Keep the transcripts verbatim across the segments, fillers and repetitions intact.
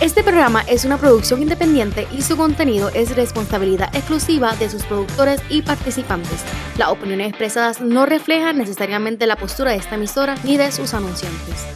Este programa es una producción independiente y su contenido es responsabilidad exclusiva de sus productores y participantes. Las opiniones expresadas no reflejan necesariamente la postura de esta emisora ni de sus anunciantes.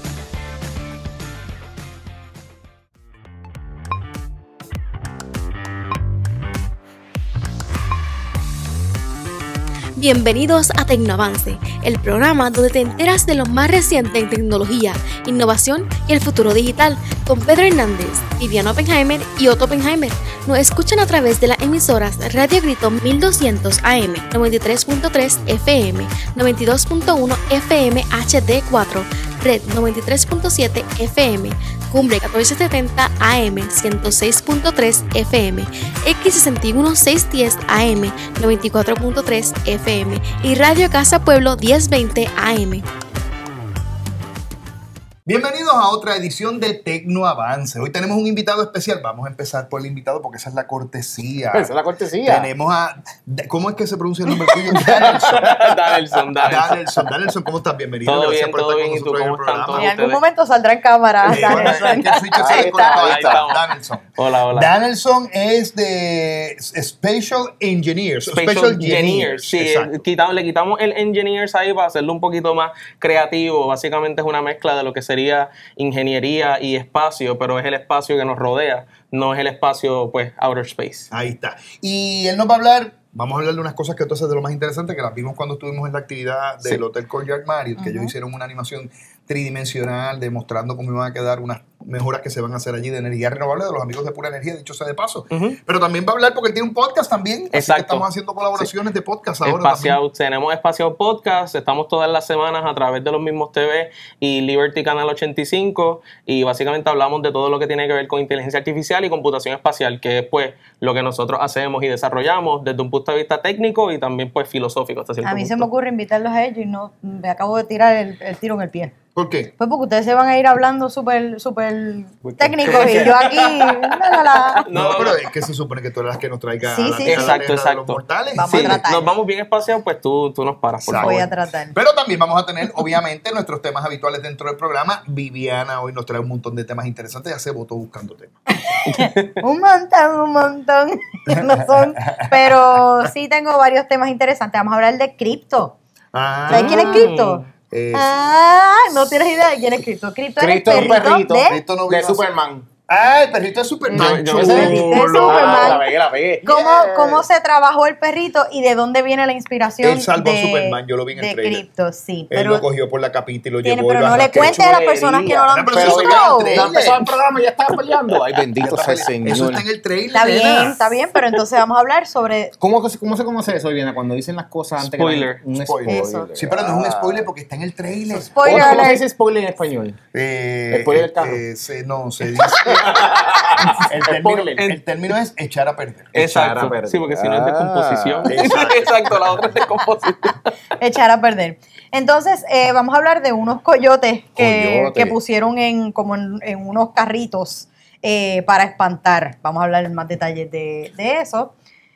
Bienvenidos a Tecnoavance, el programa donde te enteras de lo más reciente en tecnología, innovación y el futuro digital, con Pedro Hernández, Viviana Oppenheimer y Otto Oppenheimer. Nos escuchan a través de las emisoras Radio Grito mil doscientos A M, noventa y tres punto tres F M, noventa y dos punto uno F M H D cuatro, Red noventa y tres punto siete F M, Cumbre catorce setenta A M, ciento seis punto tres F M, X sesenta y uno seiscientos diez A M, noventa y cuatro punto tres F M y Radio Casa Pueblo diez veinte A M. Bienvenidos a otra edición de Tecnoavance. Hoy tenemos un invitado especial. Vamos a empezar por el invitado porque esa es la cortesía. Esa es la cortesía. Tenemos a... ¿Cómo es que se pronuncia el nombre tuyo? Danielson. Danielson, Danielson. Danielson, ¿cómo estás? Bienvenido. Todo Gracias bien, por todo estar bien. con ¿Y tú nosotros en el cómo están programa. todos En algún ustedes? momento saldrá en cámara. Eh, bueno, Danielson. es que el switch se Ahí desconectó. Ahí está, está. ahí está. Danielson. Hola, hola. Danielson es de Special Engineers. Special Engineers. Sí, Exacto. quitamos, le quitamos el Engineers ahí para hacerlo un poquito más creativo. Básicamente es una mezcla de lo que sería ingeniería y espacio, pero es el espacio que nos rodea, no es el espacio, pues, outer space. Ahí está. Y él nos va a hablar, vamos a hablar de unas cosas que entonces de lo más interesante, que las vimos cuando estuvimos en la actividad del Sí. Hotel Courtyard Marriott, que Uh-huh. ellos hicieron una animación tridimensional demostrando cómo iban a quedar unas mejoras que se van a hacer allí de energía renovable de los amigos de Pura Energía, dicho sea de paso. Uh-huh. Pero también va a hablar porque él tiene un podcast también, así Exacto. que estamos haciendo colaboraciones de podcast ahora Espaciado, también. tenemos Espaciado Podcast, estamos todas las semanas a través de los mismos T V y Liberty Canal ochenta y cinco y básicamente hablamos de todo lo que tiene que ver con inteligencia artificial y computación espacial, que es pues lo que nosotros hacemos y desarrollamos desde un punto de vista técnico y también pues filosófico hasta cierto A mí se punto. me ocurre invitarlos a ellos y no me acabo de tirar el, el tiro en el pie. ¿Por qué? Pues porque ustedes se van a ir hablando súper súper técnicos y yo aquí, la, la, la. No, No, pero no. es que se supone que tú eres la que nos traiga Sí, a la, sí, a la sí. tierra Exacto, de los exacto. mortales. Vamos Sí, a tratar. nos vamos bien espaciados, pues tú, tú nos paras, por Exacto. favor. Voy a tratar. Pero también vamos a tener, obviamente, nuestros temas habituales dentro del programa. Viviana hoy nos trae un montón de temas interesantes. Ya se votó buscando temas. Un montón, un montón. No son, pero sí tengo varios temas interesantes. Vamos a hablar de cripto. Ah, ¿Sabes quién es cripto? eh, Ah, no tienes idea de quién es cripto. Cripto es el Cristo es un perrito, perrito de Cristo no de vino a- Superman. Ah, el perrito de Superman. Yo- yo- chulo. Ese perrito es Superman. Ah, la pegué, la pegué. ¿Cómo, Yeah. cómo se trabajó el perrito y de dónde viene la inspiración Él salvó a de, Superman, yo lo vi en el de trailer. cripto? Sí, Él pero lo cogió por la capita y lo tiene, llevó. y pero lo no le arrastró. cuentes a las personas que no lo han Pero eso visto. está en el trailer. Ya empezó el programa y ya estaba peleando. Ay, Ya bendito está sea el peleando. Señor. Eso está en el trailer. Está bien, nena. está bien, pero entonces vamos a hablar sobre... ¿Cómo, ¿Cómo se conoce eso, Viviana? Cuando dicen las cosas antes Spoiler. que no hay- un Spoiler. Eso. Sí, pero no es un spoiler porque está en el trailer. Spoiler ¿Cómo, ¿Cómo se alert. dice spoiler en español? Eh, Spoiler del eh, carro. eh, se- no, se dice. el, término, Spoiler. el término es echar a perder. Echar a Exacto. perder. Sí, porque si no es descomposición. Ah, exacto. Exacto, la otra es descomposición. echar a perder. Entonces, eh, vamos a hablar de unos coyotes que, Coyote. que pusieron en como en, en unos carritos eh, para espantar. Vamos a hablar en más detalles de, de eso.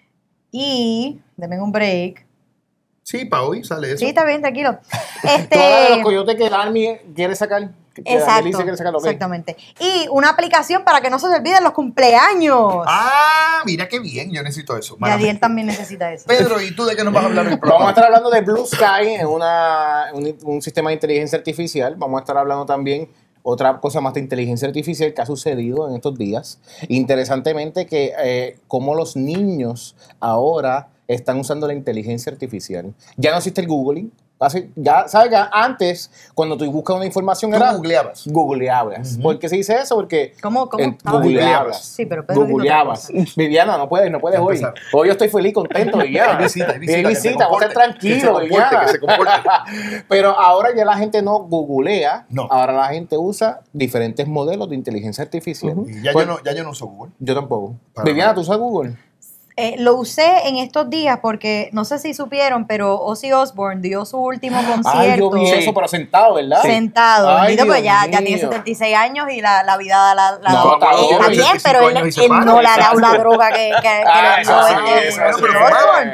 Y, denme un break. Sí, para hoy sale eso. Sí, está bien, tranquilo. Todos Este, los coyotes que el Army quiere sacar. Que la exacto, milicia quiere sacar, ok. exactamente. Y una aplicación para que no se te olviden los cumpleaños. Ah, mira qué bien, yo necesito eso. y Mala Adiel mente. también necesita eso. Pedro, ¿y tú de qué nos vas a hablar en el Vamos a programa? estar hablando de Blue Sky, en una, un, un sistema de inteligencia artificial. Vamos a estar hablando también otra cosa más de inteligencia artificial que ha sucedido en estos días. Interesantemente que eh, cómo los niños ahora están usando la inteligencia artificial. Ya no existe el Googling. Hace- ya, ¿sabes que antes, cuando tú buscas una información Tú era... googleabas. Googleabas. Ujú. ¿Por qué se dice eso? Porque... ¿Cómo? ¿Cómo? en- Ah, googleabas. Sí, pero Pedro dijo otra Googleabas. cosa. Viviana, no puedes, no puedes hoy. Empezar. Hoy yo estoy feliz, contento, Viviana. Hay visita, hay visita, Hay que se visita, vamos a estar comporte, que se tranquilos, comporte, Viviana. que se comporte. Pero ahora ya la gente no googlea, No. ahora la gente usa diferentes modelos de inteligencia artificial. Y ya, Pues, yo no, ya yo no uso Google. yo tampoco. Para Viviana, nada. ¿tú usas Google? Eh, lo usé en estos días porque no sé si supieron, pero Ozzy Osbourne dio su último concierto. Ay, yo vi Sí. eso, pero sentado, ¿verdad? Sentado, Ay, bendito, pues Dios ya, ya mío. tiene setenta y seis años y la, la vida la, la No, está está bien, bien, setenta y cinco pero él, años y se él para, no le ha dado exacto. la droga que, que, que Ah, le eso dio sí, este eso bueno, sí. pero Ozzy fumaba. Osbourne.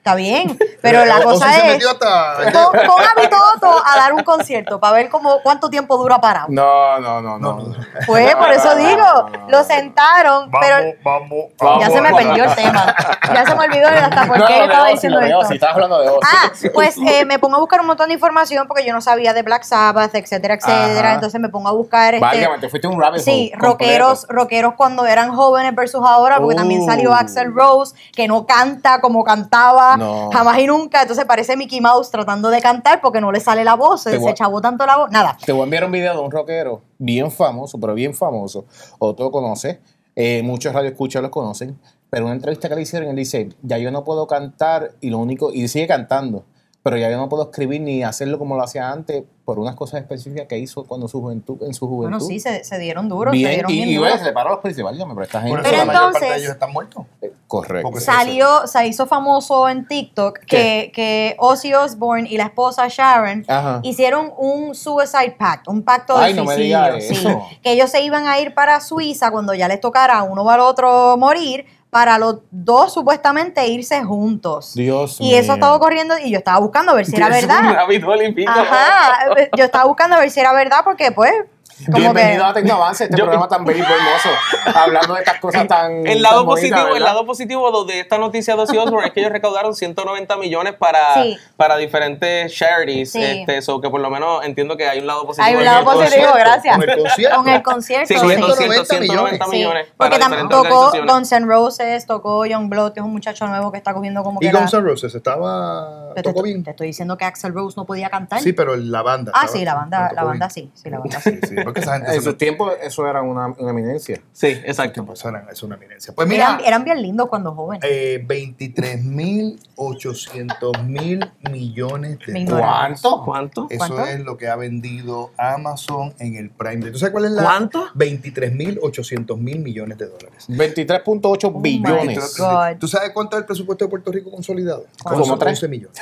Está bien, pero la O- o cosa si se es... metió hasta- Pon, pon a Vitoto a dar un concierto para ver cómo, cuánto tiempo dura parado. No, no, no, no. No, no. Pues por eso digo, No, no, no, lo no. sentaron, pero Vamos, vamos, Vamos. ya se me perdió el tema. Ya se me olvidó hasta por No, qué yo de estaba Ozzy, diciendo lo de esto. Ozzy, estabas hablando de Ozzy. Ah, pues eh, me pongo a buscar un montón de información porque yo no sabía de Black Sabbath, etcétera, etcétera. Ajá. Entonces me pongo a buscar este, Válgame, te fuiste un rabbit hole sí, completo. rockeros, rockeros cuando eran jóvenes versus ahora, porque también Uh. salió Axl Rose, que no canta como cantaba No. jamás y nunca. Entonces parece Mickey Mouse tratando de cantar porque no le sale la voz, se, Te voy- se chavó tanto la voz. Nada. Te voy a enviar un video de un rockero bien famoso, pero bien famoso. Otro lo conoce. Eh, muchos radioescuchas los conocen. Pero una entrevista que le hicieron, él dice, ya yo no puedo cantar y lo único, y sigue cantando, pero ya yo no puedo escribir ni hacerlo como lo hacía antes por unas cosas específicas que hizo cuando su juventud, en su juventud. Bueno, sí, se, se dieron duros, se bien, dieron y, bien y duros. bueno, se le paró a los principales, pero esta Por gente... eso Pero la mayor parte entonces- de ellos están muertos. Correcto. Porque- Salió, se hizo famoso en TikTok que, que Ozzy Osbourne y la esposa Sharon Ajá. hicieron un suicide pact, un pacto de Ay, no me suicidio. diga sí. eso. Que ellos se iban a ir para Suiza cuando ya les tocara a uno o al otro morir, para los dos supuestamente irse juntos. Dios Y eso mío. estaba ocurriendo y yo estaba buscando a ver si era Es un verdad. rabbit hole y pico. Ajá, yo estaba buscando a ver si era verdad porque pues como Bienvenido que a Tecnoavance, este Yo- programa tan bello y hermoso, hablando de estas cosas tan El lado tan bonitas, positivo, el ¿verdad? lado positivo de esta noticia de Ozzy Osbourne es que ellos recaudaron ciento noventa millones para, Sí. para diferentes charities. Sí. Este, so que por lo menos entiendo que hay un lado positivo. hay un en lado esto. positivo, gracias. Con el concierto. Con el concierto. Sí, sí. ciento noventa ciento millones. Sí, millones porque para tam- diferentes tocó organizaciones. Guns N' Roses, tocó Youngblood, que es un muchacho nuevo que está cogiendo como que Y era- Guns N' Roses estaba. te, Tocó te- bien. te estoy diciendo que Axl Rose no podía cantar. Sí, pero la banda. ah, estaba- sí, la banda, tocó la banda bien. sí, sí, la banda sí. Sí, sí, porque esa gente En se su me- tiempo eso era una, una eminencia. Sí, exacto. Pues eran- es una eminencia. Pues mira, Eran, eran bien lindos cuando jóvenes. eh, veintitrés mil ochocientos mil millones de Me dólares. ignoraron. ¿Cuánto? ¿Cuánto? Eso ¿Cuánto? es lo que ha vendido Amazon en el Prime Day. ¿Tú sabes cuál es la? ¿Cuánto? veintitrés mil ochocientos mil millones de dólares. veintitrés punto ocho Oh my billones. God. ¿Tú sabes cuánto es el presupuesto de Puerto Rico consolidado? ¿Cuánto? ¿Como tres? once millones.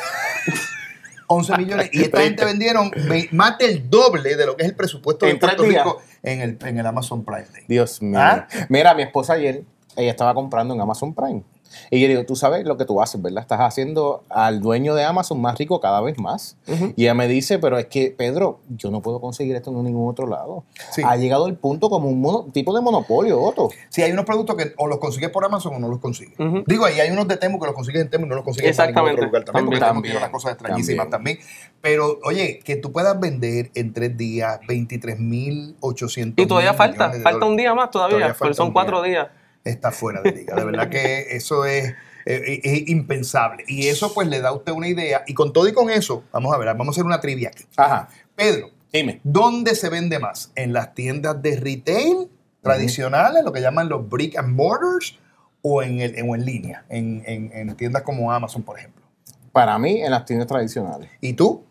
once millones. Y esta gente vendieron ve- más del doble de lo que es el presupuesto de En tres Puerto días. Rico en el, en el Amazon Prime Day. Dios mío. ¿Ah? Mira, mi esposa ayer, ella estaba comprando en Amazon Prime. Y yo digo, tú sabes lo que tú haces, ¿verdad? Estás haciendo al dueño de Amazon más rico cada vez más. Ujú. Y ella me dice, pero es que, Pedro, yo no puedo conseguir esto en ningún otro lado. Sí. Ha llegado el punto como un mono- tipo de monopolio, Otto. Sí, hay unos productos que o los consigues por Amazon o no los consigues. Ujú. Digo, ahí hay unos de Temu que los consigues en Temu y no los consigues en ningún Exactamente. otro lugar también, porque También. Temu tiene unas cosas extrañísimas También. también. Pero, oye, que tú puedas vender en tres días veintitrés mil ochocientos Y todavía mil falta, millones de falta un dólares. día más todavía, Todavía porque falta son un cuatro día. días. Está fuera de liga. De verdad que eso es, eh, es impensable. Y eso pues le da a usted una idea. Y con todo y con eso, vamos a ver, vamos a hacer una trivia aquí. Ajá. Pedro, Dime. ¿dónde se vende más? ¿En las tiendas de retail tradicionales, lo que llaman los brick and mortars, o en, el, o en línea, en, en- en tiendas como Amazon, por ejemplo? Para mí, en las tiendas tradicionales. ¿Y tú?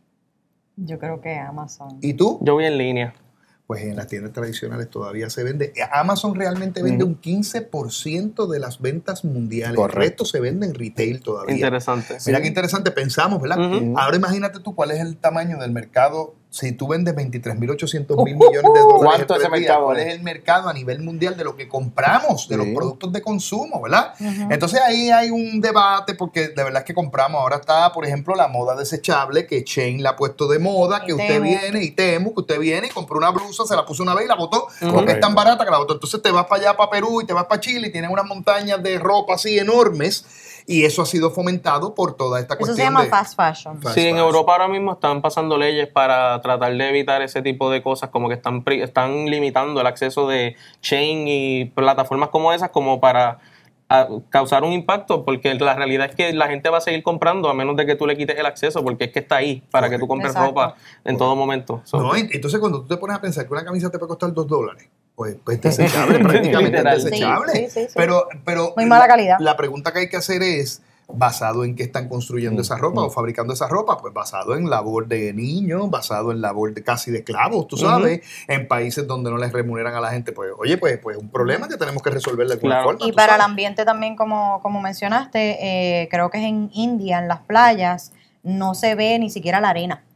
Yo creo que Amazon. ¿Y tú? Yo voy en línea. Pues en las tiendas tradicionales todavía se vende. Amazon realmente vende Ujú. un quince por ciento de las ventas mundiales. Correcto. El resto se vende en retail todavía. Interesante. Mira qué interesante, pensamos, ¿verdad? Ujú. Ahora imagínate tú cuál es el tamaño del mercado. Si tú vendes veintitrés mil ochocientos mil millones de dólares, ¿Cuánto en ese tres días, mercado ¿cuál es? es el mercado a nivel mundial de lo que compramos, de Sí. los productos de consumo, ¿verdad? Ujú. Entonces ahí hay un debate porque de verdad es que compramos. Ahora está, por ejemplo, la moda desechable que Shane la ha puesto de moda, Y que usted Temu. viene y Temu, que usted viene y compró una blusa, se la puso una vez y la botó porque Correcto. es tan barata que la botó. Entonces te vas para allá, para Perú y te vas para Chile y tienes unas montañas de ropa así enormes y eso ha sido fomentado por toda esta Eso cuestión se llama de- fast fashion. Fast Sí, en fashion. Europa ahora mismo están pasando leyes para tratar de evitar ese tipo de cosas, como que están, pri- están limitando el acceso de chain y plataformas como esas como para a, causar un impacto, porque la realidad es que la gente va a seguir comprando a menos de que tú le quites el acceso, porque es que está ahí para que tú compres Exacto. ropa en todo momento. So, No, ent- entonces cuando tú te pones a pensar que una camisa te puede costar dos dólares, pues, pues desechable, prácticamente Literal. es desechable. Sí, sí, sí, sí. Pero, pero Muy mala la- calidad. La pregunta que hay que hacer es, ¿basado en qué están construyendo esa ropa o fabricando esa ropa? Pues basado en labor de niños, basado en labor de casi de esclavos, tú sabes, en países donde no les remuneran a la gente, pues oye, pues pues un problema que tenemos que resolver de alguna Claro. forma. Y tú para el sabes. ambiente también, como, como mencionaste, eh, creo que es en India, en las playas, no se ve ni siquiera la arena. No.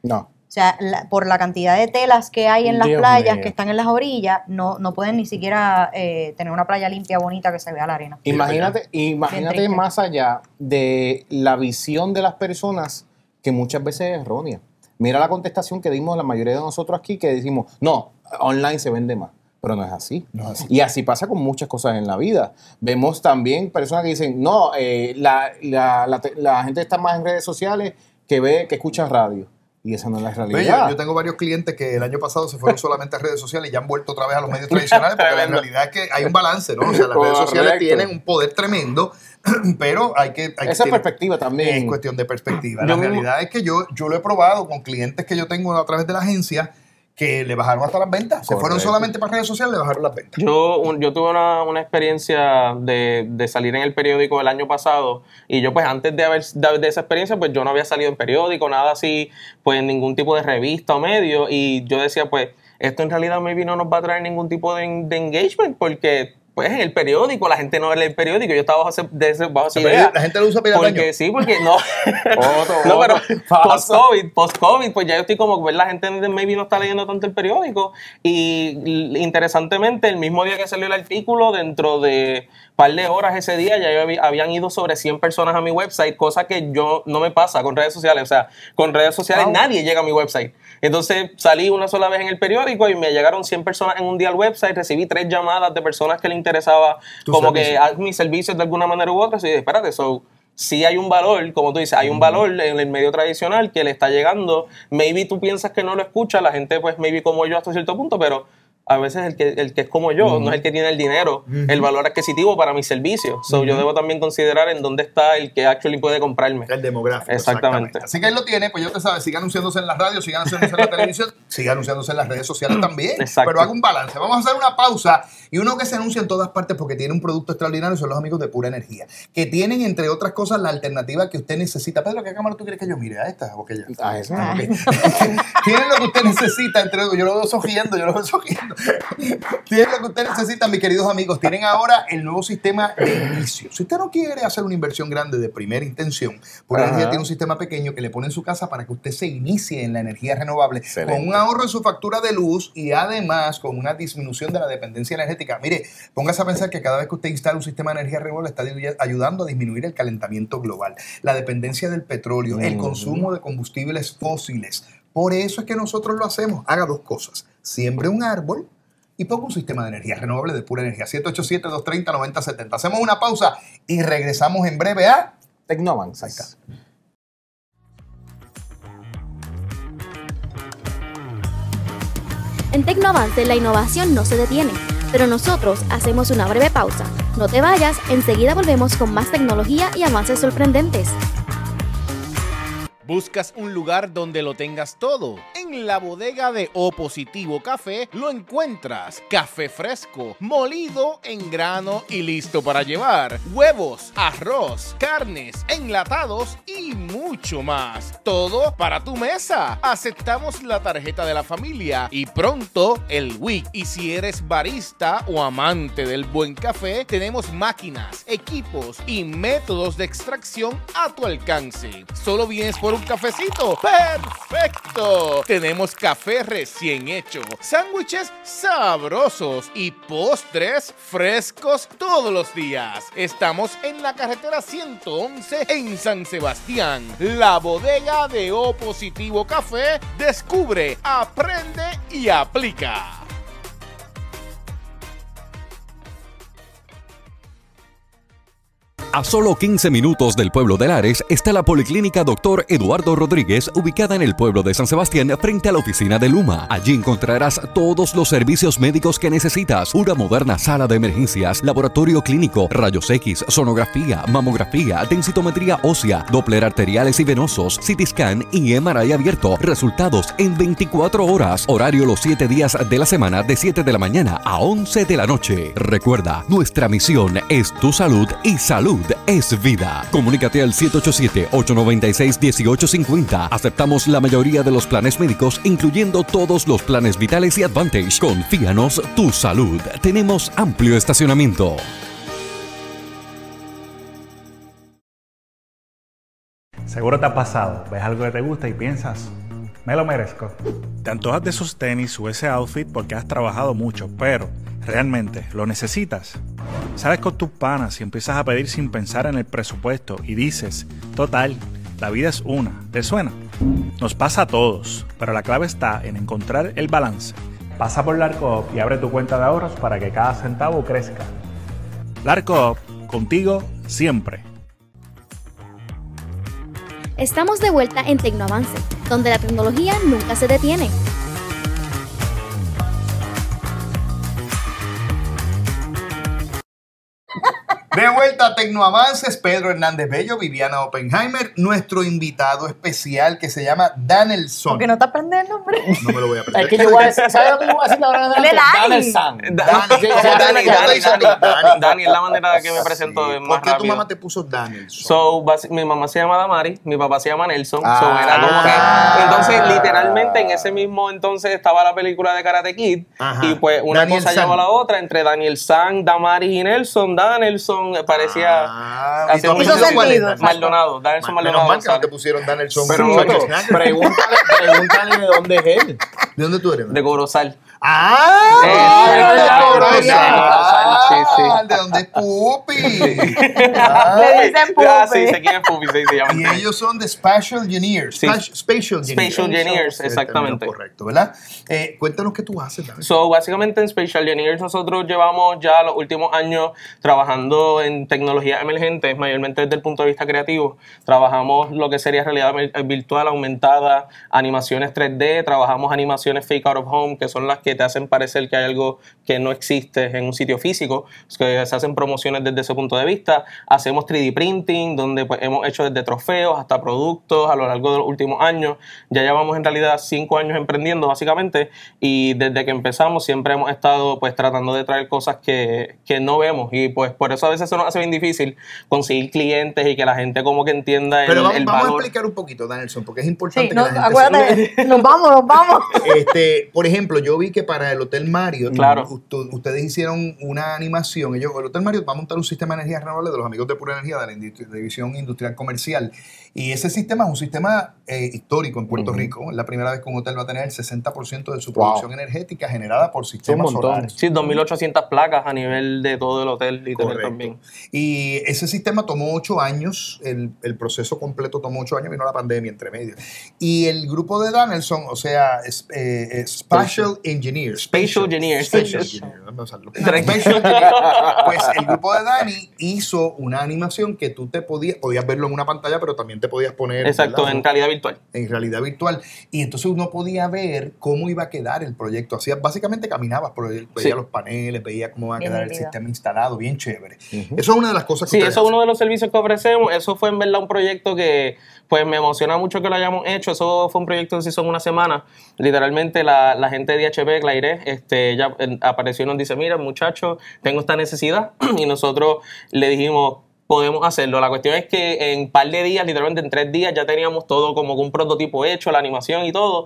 O sea, la- por la cantidad de telas que hay en las Dios playas mío. que están en las orillas, no, no pueden ni siquiera eh, tener una playa limpia, bonita, que se vea la arena. Imagínate, imagínate triste. más allá de la visión de las personas que muchas veces es errónea. Mira la contestación que dimos la mayoría de nosotros aquí, que decimos, no, online se vende más. Pero no es así. No es así. Y así pasa con muchas cosas en la vida. Vemos también personas que dicen, no, eh, la, la, la, te- la gente está más en redes sociales que ve, que escucha radio. Y esa no es la Ve, realidad. Yo, yo tengo varios clientes que el año pasado se fueron solamente a redes sociales y ya han vuelto otra vez a los medios tradicionales, porque la realidad es que hay un balance, ¿no? O sea, las redes sociales Correcto. tienen un poder tremendo, pero hay que... Hay que Esa tiene- perspectiva también. Es cuestión de perspectiva. Yo La mismo- realidad es que yo, yo lo he probado con clientes que yo tengo a través de la agencia que le bajaron hasta las ventas. Se fueron Correcto. solamente para redes sociales, le bajaron las ventas. Yo, un- yo tuve una, una experiencia de, de salir en el periódico el año pasado y yo pues antes de, haber, de, de esa experiencia pues yo no había salido en periódico, nada así, pues en ningún tipo de revista o medio y yo decía pues esto en realidad maybe no nos va a traer ningún tipo de, de engagement porque pues en el periódico la gente no lee el periódico, yo estaba bajo, ese, de ese, bajo esa Pero idea. la gente lo usa para ir al Porque baño. sí, porque no. Otro, no, pero otro. Paso. post-COVID, post-COVID, pues ya yo estoy como, pues la gente maybe no está leyendo tanto el periódico. Y l- interesantemente, el mismo día que salió el artículo, dentro de un par de horas ese día, ya yo había- habían ido sobre cien personas a mi website, cosa que yo no me pasa con redes sociales. O sea, con redes sociales Wow. nadie llega a mi website. Entonces salí una sola vez en el periódico y me llegaron cien personas en un día al website, recibí tres llamadas de personas que le interesaba Tu como servicio. que haz mis servicios de alguna manera u otra. Y dije, espérate, so, sí hay un valor, como tú dices, hay un valor en el medio tradicional que le está llegando. Maybe tú piensas que no lo escucha, la gente pues maybe como yo hasta cierto punto, pero a veces el que, el que es como yo, no es el que tiene el dinero, el valor adquisitivo para mis servicios. So, yo debo también considerar en dónde está el que actually puede comprarme. El demográfico. Exactamente. Así que él lo tiene, pues yo te sabes, siga anunciándose en las radios, siga anunciándose en la televisión, siga anunciándose en las redes sociales también. Exacto. Pero haga un balance. Vamos a hacer una pausa y uno que se anuncia en todas partes porque tiene un producto extraordinario son los amigos de Pura Energía, que tienen, entre otras cosas, la alternativa que usted necesita. Pedro, ¿qué cámara tú quieres que yo mire? ¿A esta o aquella? Ah, esa. Ah, ok. Tienen lo que usted necesita, entre yo lo veo sogiendo, yo lo veo sogiendo. Tienen lo que usted necesita, mis queridos amigos. Tienen ahora el nuevo sistema de inicio. Si usted no quiere hacer una inversión grande de primera intención, Pura Ajá. Energía tiene un sistema pequeño que le pone en su casa para que usted se inicie en la energía renovable Excelente. con un ahorro en su factura de luz y además con una disminución de la dependencia energética. Mire, póngase a pensar que cada vez que usted instala un sistema de energía renovable está dilu- ayudando a disminuir el calentamiento global, la dependencia del petróleo, el Ujú. consumo de combustibles fósiles. Por eso es que nosotros lo hacemos. Haga dos cosas. Siembre un árbol y ponga un sistema de energía renovable de Pura Energía. siete ocho siete, dos tres cero, nueve cero siete cero. Hacemos una pausa y regresamos en breve a... Tecnovance. Ahí está. En Tecnoavance la innovación no se detiene, pero nosotros hacemos una breve pausa. No te vayas, enseguida volvemos con más tecnología y avances sorprendentes. ¿Buscas un lugar donde lo tengas todo? En la bodega de O Positivo Café lo encuentras. Café fresco, molido en grano y listo para llevar. Huevos, arroz, carnes, enlatados y mucho más. Todo para tu mesa. Aceptamos la tarjeta de la familia y pronto el W I C. Y si eres barista o amante del buen café, tenemos máquinas, equipos y métodos de extracción a tu alcance. Solo vienes por un cafecito. ¡Perfecto! Tenemos café recién hecho, sándwiches sabrosos y postres frescos todos los días. Estamos en la carretera ciento once en San Sebastián. La bodega de O Positivo Café. Descubre, aprende y aplica. A solo quince minutos del pueblo de Lares está la Policlínica Doctor Eduardo Rodríguez, ubicada en el pueblo de San Sebastián, frente a la oficina de Luma. Allí encontrarás todos los servicios médicos que necesitas: una moderna sala de emergencias, laboratorio clínico, rayos X, sonografía, mamografía, densitometría ósea, doppler arteriales y venosos, C T scan y M R I abierto. Resultados en veinticuatro horas. Horario los siete días de la semana, de siete de la mañana a once de la noche. Recuerda, nuestra misión es tu salud y salud es vida. Comunícate al siete ocho siete, ocho nueve seis, uno ocho cinco cero. Aceptamos la mayoría de los planes médicos, incluyendo todos los planes vitales y Advantage. Confíanos tu salud. Tenemos amplio estacionamiento. Seguro te ha pasado, ves algo que te gusta y piensas, Me lo merezco. Te antojas de esos tenis o ese outfit porque has trabajado mucho, pero ¿realmente lo necesitas? Sales con tus panas y empiezas a pedir sin pensar en el presupuesto y dices, total, la vida es una. ¿Te suena? Nos pasa a todos, pero la clave está en encontrar el balance. Pasa por Larcoop y abre tu cuenta de ahorros para que cada centavo crezca. Larcoop, contigo siempre. Estamos de vuelta en Tecnoavance, donde la tecnología nunca se detiene. De vuelta a Tecnoavances, Pedro Hernández Bello, Viviana Oppenheimer, nuestro invitado especial que se llama Danielson. ¿Por qué no te aprendes el nombre? No me lo voy a aprender. Es que yo voy a decir, ¿sabes lo que yo voy a decir ahora en Dale, adelante? Dani. Danielson. Dani, Dani, Dani, Dani, Dani, Dani, Dani, es la manera de que me presento Sí. es más ¿Por qué tu rápido. mamá te puso Danielson? So, basi- mi mamá se llama Damari, mi papá se llama Nelson. Ah. So, era como que. Entonces, literalmente, en ese mismo entonces estaba la película de Karate Kid. Ajá. Y pues una Daniel cosa San. llevó a la otra. Entre Daniel San, Damaris y Nelson. Danielson eh, parecía. Ah, hacía ¿y tu un- apellido Hizo cuál es, sentido. Dani? Maldonado, Danielson Menos Maldonado. mal que no te González. pusieron Danielson. Pero González. pregúntale, pregúntale de dónde es él. ¿De dónde tú eres? De Corozal. ¡Ah! Eh, de ya, Corozal. ya, sí, sí. Ah, ¿de dónde es Pupi? Le Ah, dicen Ah, Pupi. sí, sé quién es Pupi, sí, se llama. y ellos son de Spatial Engineers. Sí. Spa- Spatial Engineers. Spatial Engineers, Es el término exactamente. correcto, ¿verdad? Eh, cuéntanos qué tú haces, Dani. So, básicamente en Spatial Engineers nosotros llevamos ya los últimos años trabajando en tecnologías emergentes, mayormente desde el punto de vista creativo. Trabajamos lo que sería realidad virtual aumentada, animaciones tres D, trabajamos animaciones fake out of home, que son las que te hacen parecer que hay algo que no existe en un sitio físico, que se hacen promociones desde ese punto de vista. Hacemos tres D printing, donde pues, hemos hecho desde trofeos hasta productos a lo largo de los últimos años. Ya llevamos en realidad cinco años emprendiendo básicamente, y desde que empezamos siempre hemos estado pues tratando de traer cosas que, que no vemos, y pues por eso a veces se nos hace bien difícil conseguir clientes y que la gente como que entienda el, Pero vamos, el vamos a valor. explicar un poquito, Danielson, porque es importante Sí, que no, la gente acuérdate, nos vamos, nos vamos. sepa. Este, por ejemplo, yo vi que para el Hotel Marriott, Claro. u- ustedes hicieron una animación. Ellos, el Hotel Marriott va a montar un sistema de energía renovable de los amigos de Pura Energía, de la industri- División Industrial Comercial. Y ese sistema es un sistema eh, histórico en Puerto Ujú. Rico. Es la primera vez que un hotel va a tener el sesenta por ciento de su Wow. producción energética generada por sistemas un montón. solares. Sí, dos mil ochocientas placas a nivel de todo el hotel, literal Correcto. también. Y ese sistema tomó ocho años, el, el proceso completo tomó ocho años, vino la pandemia entre medio. Y el grupo de Danielson, o sea, es, eh, eh, Spatial Engineers. Spatial Engineers. Spatial Engineers, vamos a usarlo. Spatial Engineers. Pues el grupo de Dani hizo una animación que tú te podías, podías verlo en una pantalla, pero también te podías poner Exacto, ¿verdad? en realidad virtual. en realidad virtual. Y entonces uno podía ver cómo iba a quedar el proyecto. Hacías, básicamente caminabas por el, veía Sí. los paneles, veía cómo iba a Bien quedar el nítido. sistema instalado, bien chévere. Ujú. Eso es una de las cosas que Sí, ustedes eso es hacen. uno de los servicios que ofrecemos. Eso fue en verdad un proyecto que pues me emociona mucho que lo hayamos hecho. Eso fue un proyecto que se hizo en una semana. Literalmente la, la gente de H P, Claire, este, ella eh, apareció y nos dice, mira muchachos, tengo esta necesidad. Y nosotros le dijimos, podemos hacerlo. La cuestión es que en un par de días, literalmente en tres días, ya teníamos todo como un prototipo hecho, la animación y todo.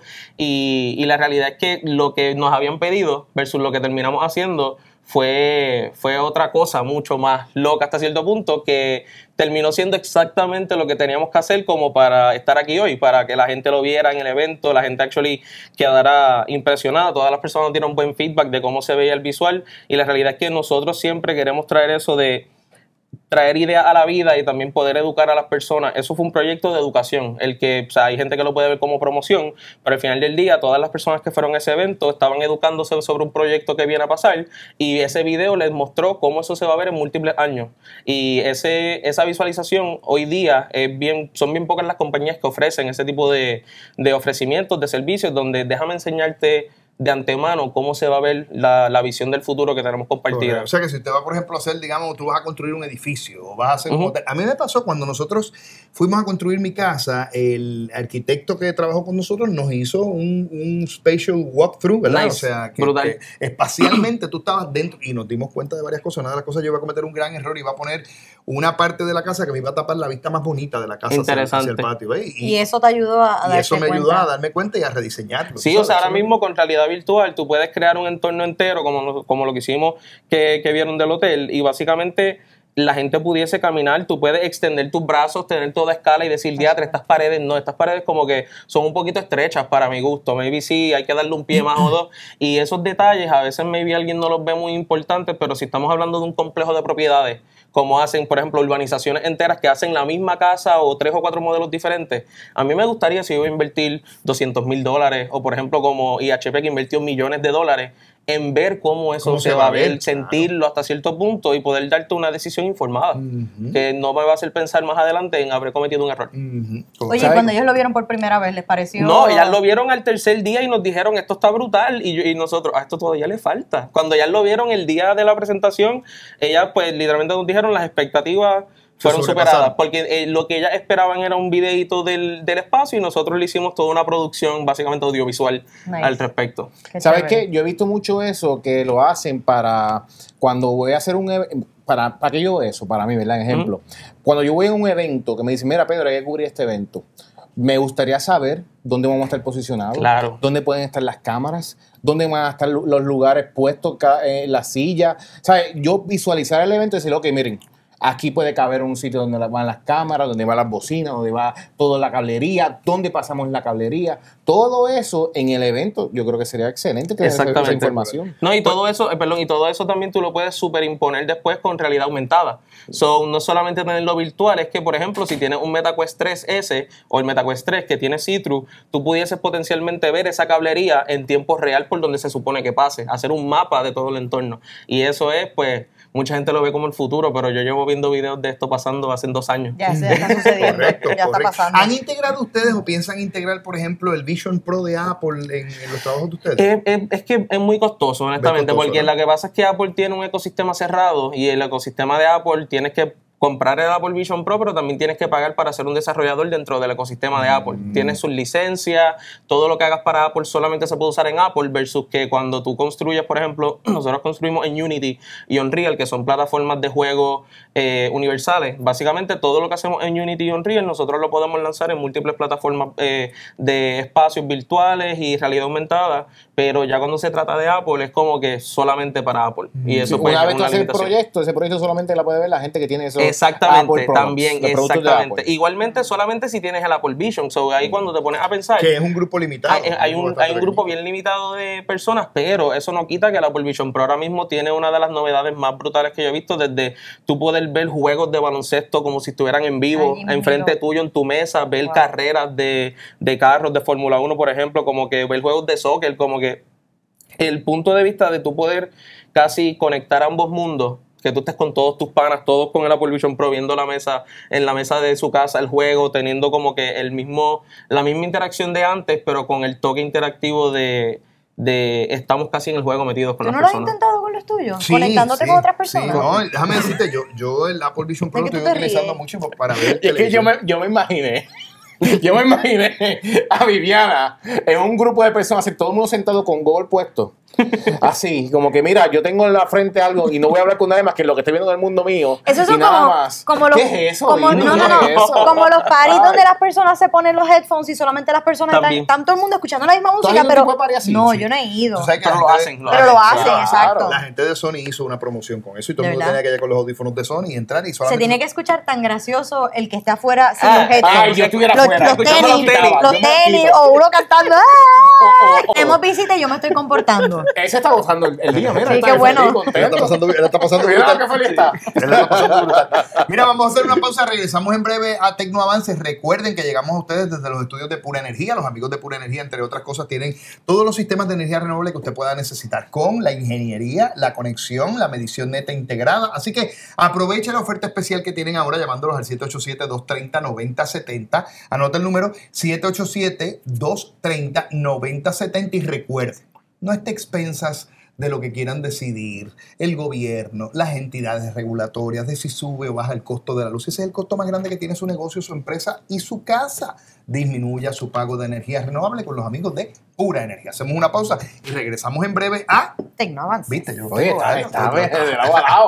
Y, y la realidad es que lo que nos habían pedido versus lo que terminamos haciendo fue, fue otra cosa mucho más loca hasta cierto punto, que terminó siendo exactamente lo que teníamos que hacer como para estar aquí hoy, para que la gente lo viera en el evento, la gente actually quedara impresionada, todas las personas dieron buen feedback de cómo se veía el visual, y la realidad es que nosotros siempre queremos traer eso de traer ideas a la vida y también poder educar a las personas. Eso fue un proyecto de educación, el que, o sea, hay gente que lo puede ver como promoción, pero al final del día todas las personas que fueron a ese evento estaban educándose sobre un proyecto que viene a pasar, y ese video les mostró cómo eso se va a ver en múltiples años. Y ese, esa visualización hoy día es bien, son bien pocas las compañías que ofrecen ese tipo de, de ofrecimientos, de servicios, donde déjame enseñarte de antemano cómo se va a ver la, la visión del futuro que tenemos compartida. Correcto. O sea que si usted va, por ejemplo, a hacer, digamos, tú vas a construir un edificio o vas a hacer un Ujú. hotel. A mí me pasó cuando nosotros fuimos a construir mi casa, el arquitecto que trabajó con nosotros nos hizo un, un spatial walkthrough, ¿verdad? Nice. O sea, que, Brutal. que espacialmente tú estabas dentro y nos dimos cuenta de varias cosas. Una de las cosas, yo iba a cometer un gran error, iba a poner una parte de la casa que me iba a tapar la vista más bonita de la casa hacia, hacia el Interesante. patio. ¿ves? Y eso te ayudó a, a y darte eso me ayudó cuenta. a darme cuenta y a rediseñarlo. Sí, ¿sabes? o sea, ahora Eso- mismo con realidad virtual tú puedes crear un entorno entero como, lo- como lo que hicimos que, que vieron del hotel, y básicamente la gente pudiese caminar, tú puedes extender tus brazos, tener toda escala y decir, diatre, estas paredes no, estas paredes como que son un poquito estrechas para mi gusto, maybe sí, hay que darle un pie más o dos, y esos detalles a veces maybe alguien no los ve muy importantes, pero si estamos hablando de un complejo de propiedades, como hacen, por ejemplo, urbanizaciones enteras que hacen la misma casa o tres o cuatro modelos diferentes, a mí me gustaría si yo voy a invertir doscientos mil dólares, o por ejemplo como I H P que invirtió millones de dólares, en ver cómo eso ¿Cómo se, se va va a ver, ver? sentirlo Claro. hasta cierto punto y poder darte una decisión informada, Ujú. que no me va a hacer pensar más adelante en haber cometido un error. Ujú. Oye, ¿Sabes? cuando ellos lo vieron por primera vez, ¿les pareció? No, ellas lo vieron al tercer día y nos dijeron, esto está brutal, y, yo- y nosotros, a esto todavía le falta. Cuando ellas lo vieron el día de la presentación, ellas pues literalmente nos dijeron las expectativas fueron sobrepasaron. superadas, porque eh, lo que ellas esperaban era un videíto del, del espacio y nosotros le hicimos toda una producción básicamente audiovisual Nice. al respecto. Qué ¿Sabes chévere. qué? Yo he visto mucho eso que lo hacen para cuando voy a hacer un evento. Para, ¿Para qué yo eso? Para mí, ¿verdad? Ejemplo. Cuando yo voy a un evento que me dicen, mira, Pedro, hay que cubrir este evento. Me gustaría saber dónde vamos a estar posicionados, Claro. dónde pueden estar las cámaras, dónde van a estar lu- los lugares puestos, ca- eh, las sillas. ¿Sabes? Yo visualizar el evento y decir, ok, miren, aquí puede caber un sitio donde la- van las cámaras, donde van las bocinas, donde va toda la cablería, dónde pasamos la cablería. Todo eso en el evento, yo creo que sería excelente tener esa- esa Exactamente. información. No, y todo eso, eh, perdón, y todo eso también tú lo puedes superimponer después con realidad aumentada. So, no solamente tenerlo virtual, es que, por ejemplo, si tienes un MetaQuest tres ese o el MetaQuest tres que tiene see-through, tú pudieses potencialmente ver esa cablería en tiempo real por donde se supone que pase, hacer un mapa de todo el entorno. Y eso es, pues, mucha gente lo ve como el futuro, pero yo llevo viendo videos de esto pasando hace dos años. Ya, eso ya está sucediendo. Correcto, ya está correcto. pasando. ¿Han integrado ustedes o piensan integrar, por ejemplo, el Vision Pro de Apple en, en los trabajos de ustedes? Es, es- es que es muy costoso, honestamente, costoso, porque ¿no? lo que pasa es que Apple tiene un ecosistema cerrado y el ecosistema de Apple tienes que comprar el Apple Vision Pro, pero también tienes que pagar para ser un desarrollador dentro del ecosistema de Apple. Mm. Tienes sus licencias, todo lo que hagas para Apple solamente se puede usar en Apple, versus que cuando tú construyes, por ejemplo, nosotros construimos en Unity y Unreal, que son plataformas de juego eh, universales. Básicamente todo lo que hacemos en Unity y Unreal nosotros lo podemos lanzar en múltiples plataformas eh, de espacios virtuales y realidad aumentada, pero ya cuando se trata de Apple es como que solamente para Apple. Y eso Sí, pues, una es vez tú una haces el limitación. proyecto, ese proyecto solamente la puede ver la gente que tiene eso. Exactamente, Apple Products, también, los productos de exactamente. Apple. Igualmente solamente si tienes el Apple Vision. So, ahí cuando te pones a pensar, Que es un grupo limitado. hay, hay un, bastante hay un grupo pequeño. bien limitado de personas, pero eso no quita que el Apple Vision Pro ahora mismo tiene una de las novedades más brutales que yo he visto, desde tú poder ver juegos de baloncesto como si estuvieran en vivo, Allí mismo. enfrente tuyo en tu mesa, ver Wow. carreras de, de carros de Fórmula uno, por ejemplo, como que ver juegos de soccer, como que el punto de vista de tú poder casi conectar ambos mundos, que tú estés con todos tus panas, todos con el Apple Vision Pro, viendo la mesa, en la mesa de su casa, el juego, teniendo como que el mismo, la misma interacción de antes, pero con el toque interactivo de, de estamos casi en el juego metidos con ¿Tú las no lo has personas. intentado con los tuyos? Sí, Conectándote sí, con otras sí, personas. no, déjame decirte, yo, yo el Apple Vision Pro ¿De lo qué estoy tú te utilizando ríes? mucho para ver Es que yo televisión. me, yo me imaginé, yo me imaginé a Viviana en un grupo de personas, todo el mundo sentado con Google puesto. Así, como que mira, yo tengo en la frente algo y no voy a hablar con nadie más que lo que estoy viendo del mundo mío. Eso y son nada como, más. como los, ¿Qué es eso? como, Vivi? no, no, no, ¿Qué es eso? como los paris Ay. donde las personas se ponen los headphones y solamente las personas También. están, están todo el mundo escuchando la misma ¿Tú has música, ido a un pero tipo de party así? no, Sí. yo no he ido. Tú sabes que Pero la lo gente- hacen, lo Pero lo hacen. hacen, Claro. exacto. La gente de Sony hizo una promoción con eso y todo ¿De el mundo verdad? tenía que ir con los audífonos de Sony y entrar y Se solamente... tiene que escuchar tan gracioso el que esté afuera sin Ah, los headphones. Ay, yo estuviera los, afuera. los escuchando tenis, los tenis. los Yo me tenis, quito. o uno cantando. ¡Ah! O- o- o- Tenemos visita y yo me estoy comportando. Ese está gozando el, el día, mira. Sí, está qué feliz, bueno. Él contento. está pasando, él está pasando Mira brutal. qué feliz está. Él está pasando brutal. Mira, vamos a hacer una pausa, regresamos en breve a Tecno Avances. Recuerden que llegamos a ustedes desde los estudios de Pura Energía. Los amigos de Pura Energía, entre otras cosas, tienen todos los sistemas de energía renovable que usted pueda necesitar, con la ingeniería, la conexión, la medición neta integrada. Así que aproveche la oferta especial que tienen ahora llamándolos al siete ocho siete, dos tres cero, nueve cero siete cero. Anota el número siete ocho siete, dos tres cero, nueve cero siete cero y recuerde, no esté a expensas de lo que quieran decidir el gobierno, las entidades regulatorias, de si sube o baja el costo de la luz. Ese es el costo más grande que tiene su negocio, su empresa y su casa. Disminuya su pago de energía renovable con los amigos de Pura Energía. Hacemos una pausa y regresamos en breve a... Tecno Avances. ¿Viste? Yo Oye, tengo está, años, está pero- de lado a lado.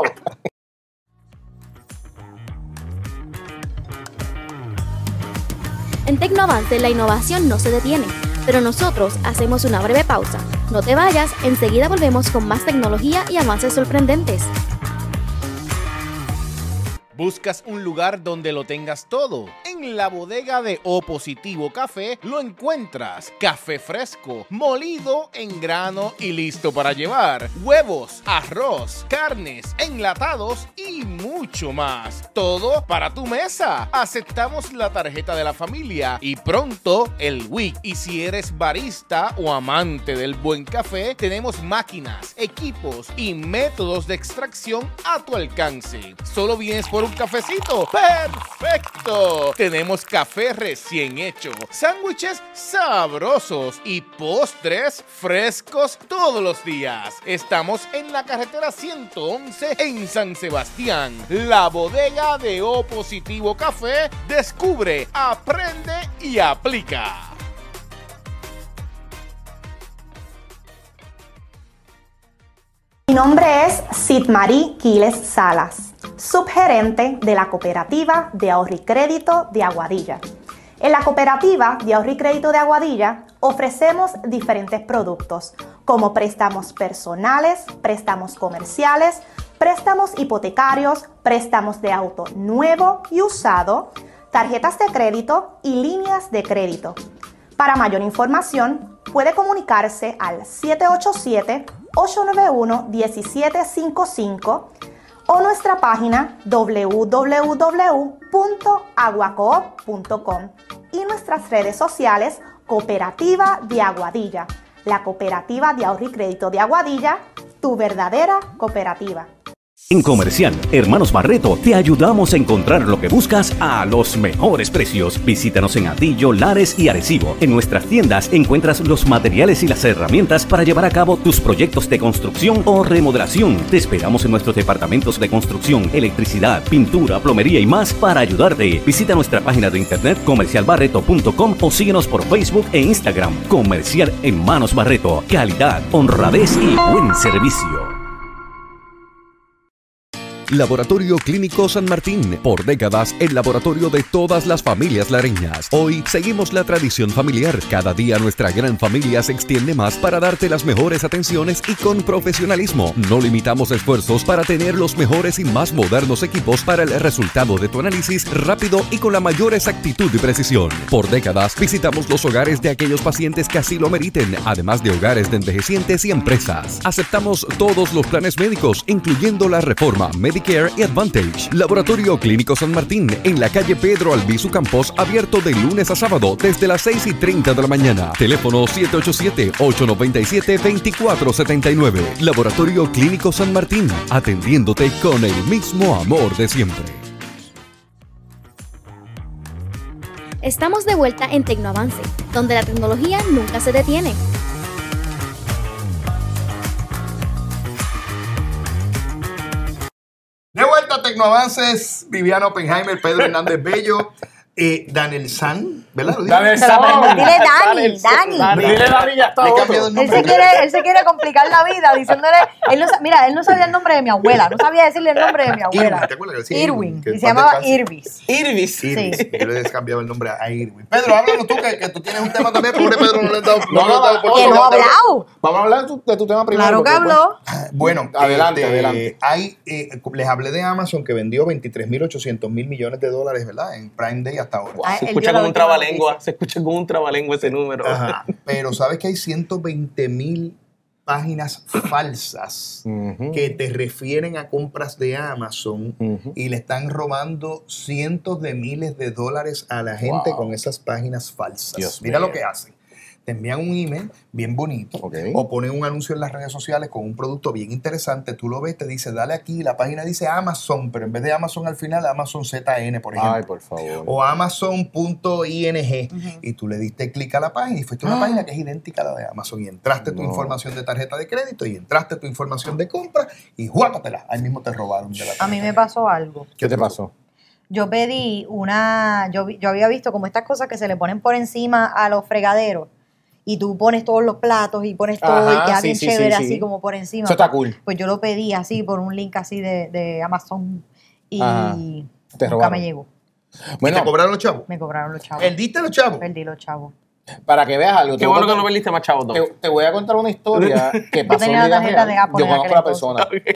En Tecnoavance la innovación no se detiene, pero nosotros hacemos una breve pausa. No te vayas, enseguida volvemos con más tecnología y avances sorprendentes. ¿Buscas un lugar donde lo tengas todo? En la bodega de O Positivo Café lo encuentras. Café fresco, molido en grano y listo para llevar. Huevos, arroz, carnes, enlatados y mucho más. Todo para tu mesa. Aceptamos la tarjeta de la familia y pronto el W I C. Y si eres barista o amante del buen café, tenemos máquinas, equipos y métodos de extracción a tu alcance. Solo vienes por un cafecito. ¡Perfecto! Tenemos café recién hecho, sándwiches sabrosos y postres frescos todos los días. Estamos en la carretera ciento once en San Sebastián. La bodega de O Positivo Café. Descubre, aprende y aplica. Mi nombre es Sidmarí Quiles Salas, subgerente de la Cooperativa de Ahorro y Crédito de Aguadilla. En la Cooperativa de Ahorro y Crédito de Aguadilla ofrecemos diferentes productos como préstamos personales, préstamos comerciales, préstamos hipotecarios, préstamos de auto nuevo y usado, tarjetas de crédito y líneas de crédito. Para mayor información, puede comunicarse al siete ocho siete, ocho nueve uno, uno siete cinco cinco o nuestra página doble u doble u doble u punto aguacoop punto com y nuestras redes sociales Cooperativa de Aguadilla, la Cooperativa de Ahorro y Crédito de Aguadilla, tu verdadera cooperativa. En Comercial Hermanos Barreto te ayudamos a encontrar lo que buscas a los mejores precios. Visítanos en Atillo, Lares y Arecibo. En nuestras tiendas encuentras los materiales y las herramientas para llevar a cabo tus proyectos de construcción o remodelación. Te esperamos en nuestros departamentos de construcción, electricidad, pintura, plomería y más para ayudarte. Visita nuestra página de internet comercial barreto punto com o síguenos por Facebook e Instagram. Comercial Hermanos Barreto. Calidad, honradez y buen servicio. Laboratorio Clínico San Martín, por décadas el laboratorio de todas las familias lareñas. Hoy seguimos la tradición familiar. Cada día nuestra gran familia se extiende más para darte las mejores atenciones y con profesionalismo. No limitamos esfuerzos para tener los mejores y más modernos equipos para el resultado de tu análisis rápido y con la mayor exactitud y precisión. Por décadas visitamos los hogares de aquellos pacientes que así lo meriten, además de hogares de envejecientes y empresas. Aceptamos todos los planes médicos, incluyendo la reforma Medicare y Advantage. Laboratorio Clínico San Martín, en la calle Pedro Albizu Campos, abierto de lunes a sábado desde las seis y treinta de la mañana. Teléfono siete ocho siete, ocho nueve siete, dos cuatro siete nueve. Laboratorio Clínico San Martín, atendiéndote con el mismo amor de siempre. Estamos de vuelta en Tecnoavance, donde la tecnología nunca se detiene. De vuelta a Tecnoavances, Viviana Oppenheimer, Pedro Hernández Bello, eh, Daniel San, ¿verdad? Daniel San. Dile Dani, Dani. Dani. Dile Dani, ya está Le he otro. cambiado el Él nombre. se, quiere, él se quiere complicar la vida diciéndole. Él no, sa- mira, él no sabía el nombre de mi abuela. No sabía decirle el nombre de mi abuela. Irwin, ¿te acuerdas que decía Irwin. Que Y se en paz llamaba descanse. Irvis. Irvis. Irwin. Sí. Yo le he cambiado el nombre a Irwin. Pedro, háblanos tú, que, que tú tienes un tema también. Pobre Pedro, no le has dado. No, le has no, dado no, por- Que no ha hablado. Vamos a hablar de tu, de tu tema primero. Claro que porque, habló. Bueno, Adelante, este, adelante. Hay, eh, les hablé de Amazon que vendió veintitrés mil ochocientos mil millones de dólares, ¿verdad? En Prime Day hasta ahora. Ah, Se él escucha dio la como un última trabalengua. noticia. Se escucha como un trabalengua ese número. Ajá. Pero sabes que hay ciento veinte mil páginas falsas Ujú. que te refieren a compras de Amazon Ujú. y le están robando cientos de miles de dólares a la gente Wow. con esas páginas falsas. Dios Mira mío. lo que hacen. Te envían un email bien bonito Ok. o ponen un anuncio en las redes sociales con un producto bien interesante. Tú lo ves, te dice, dale aquí. La página dice Amazon, pero en vez de Amazon al final, Amazon Z N, por ejemplo. Ay, por favor. O amazon punto ing y tú le diste clic a la página y fuiste a una Ah. página que es idéntica a la de Amazon y entraste tu No. información de tarjeta de crédito y entraste tu información de compra y ¡juácatela! Ahí mismo te robaron de la A mí me tarjeta. pasó algo. ¿Qué te pasó? Yo pedí una. Yo, vi- yo había visto como estas cosas que se le ponen por encima a los fregaderos. Y tú pones todos los platos y pones todo Ajá, y queda sí, bien sí, chévere sí, así sí. como por encima. Eso está cool. Pues yo lo pedí así por un link así de, de Amazon y Ajá. Te nunca robaron. me llegó. ¿Y Bueno, te cobraron los chavos? Me cobraron los chavos. ¿Perdiste los chavos? Perdí los chavos. para que veas algo. Qué te voy a bueno que contar- no perdiste más chavos, Tom. te, te voy a contar una historia que Yo pasó tenía en la vida tarjeta real. de Apple Yo en conozco aquel a la entonces. persona.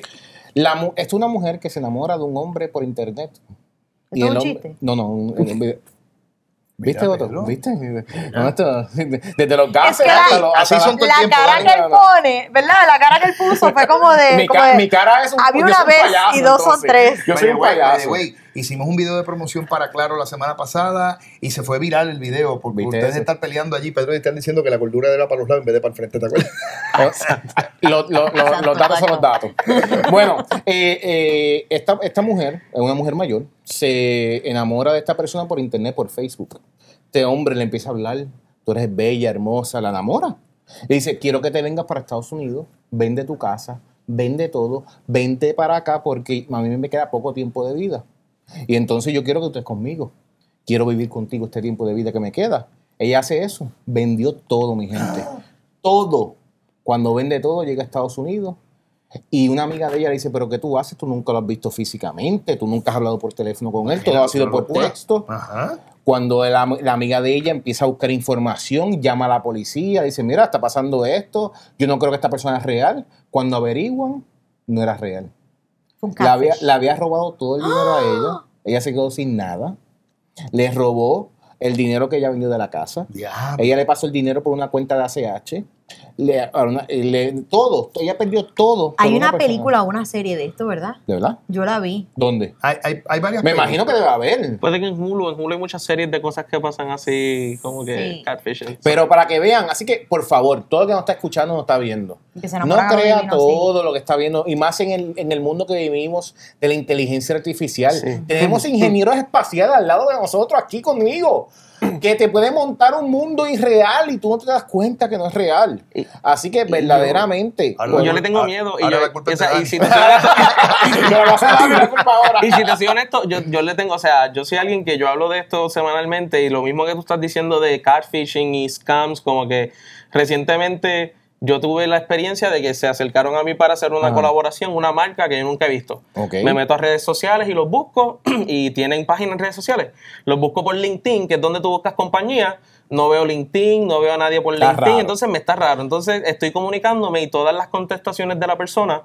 La, mu- esto es una mujer que se enamora de un hombre por internet. ¿Esto es un hombre- chiste? No, no, un, un video. ¿Viste, Mira, Otto? Pedro. ¿Viste? No, esto- desde los gases Es que hasta la- los... así hasta son todo el La tiempo, cara Dani. que él pone, ¿verdad? La cara que él puso fue como de. mi, como ca- de- mi cara es un había yo una soy un vez payaso, y dos son entonces. tres. Yo soy By un the way, by the payaso. way, hicimos un video de promoción para Claro la semana pasada y se fue viral el video porque ¿Viste ustedes ese? están peleando allí, Pedro, y están diciendo que la cordura era para los lados en vez de para el frente, ¿te acuerdas? Lo- lo- lo- Exacto, los datos son los exacto. datos. Bueno, eh, eh, esta, esta mujer, es una mujer mayor, se enamora de esta persona por internet, por Facebook. Este hombre le empieza a hablar, tú eres bella, hermosa, la enamora. Le dice, quiero que te vengas para Estados Unidos, vende tu casa, vende todo, vente para acá porque a mí me queda poco tiempo de vida. Y entonces yo quiero que tú estés conmigo. Quiero vivir contigo este tiempo de vida que me queda. Ella hace eso, vendió todo, mi gente. Todo. Cuando vende todo, llega a Estados Unidos y una amiga de ella le dice, pero ¿qué tú haces? Tú nunca lo has visto físicamente, tú nunca has hablado por teléfono con él, todo ha sido por Locura. texto. Ajá. Cuando la, la amiga de ella empieza a buscar información, llama a la policía, dice, mira, está pasando esto, yo no creo que esta persona es real. Cuando averiguan, no era real. Fue un La había, catfish. la había robado todo el dinero a ella, ella se quedó sin nada, le robó el dinero que ella vendió de la casa. Diablo. Ella le pasó el dinero por una cuenta de A C H. Le, a una- le- todo. Ella perdió todo. por Hay una persona. película o una serie de esto, ¿verdad? ¿De verdad? Yo la vi. ¿Dónde? Hay, hay, hay varias Me imagino que debe haber. Puede que en Hulu, en Hulu hay muchas series de cosas que pasan así, como que Sí. catfishing. Pero para que vean, así que por favor, todo el que nos está escuchando nos está viendo. Que se No enamoran a lo crea divino, todo lo que está viendo, y más en el, en el mundo que vivimos de la inteligencia artificial. Sí. Tenemos ingenieros espaciales al lado de nosotros, aquí conmigo, que te pueden montar un mundo irreal y tú no te das cuenta que no es real. Así que verdaderamente... Ahora pues, Yo le tengo ahora- miedo y, ahora yo, la culpa o es sea, de y Dani. si te soy honesto- me vas a dar la culpa ahora. y si te soy honesto, yo, yo le tengo, o sea, yo soy alguien que yo hablo de esto semanalmente y lo mismo que tú estás diciendo de catfishing y scams, como que recientemente yo tuve la experiencia de que se acercaron a mí para hacer una Ajá. colaboración, una marca que yo nunca he visto. Ok. Me meto a redes sociales y los busco y tienen páginas en redes sociales. Los busco por LinkedIn, que es donde tú buscas compañía. No veo LinkedIn, no veo a nadie por Está LinkedIn, raro. entonces me está raro. Entonces estoy comunicándome y todas las contestaciones de la persona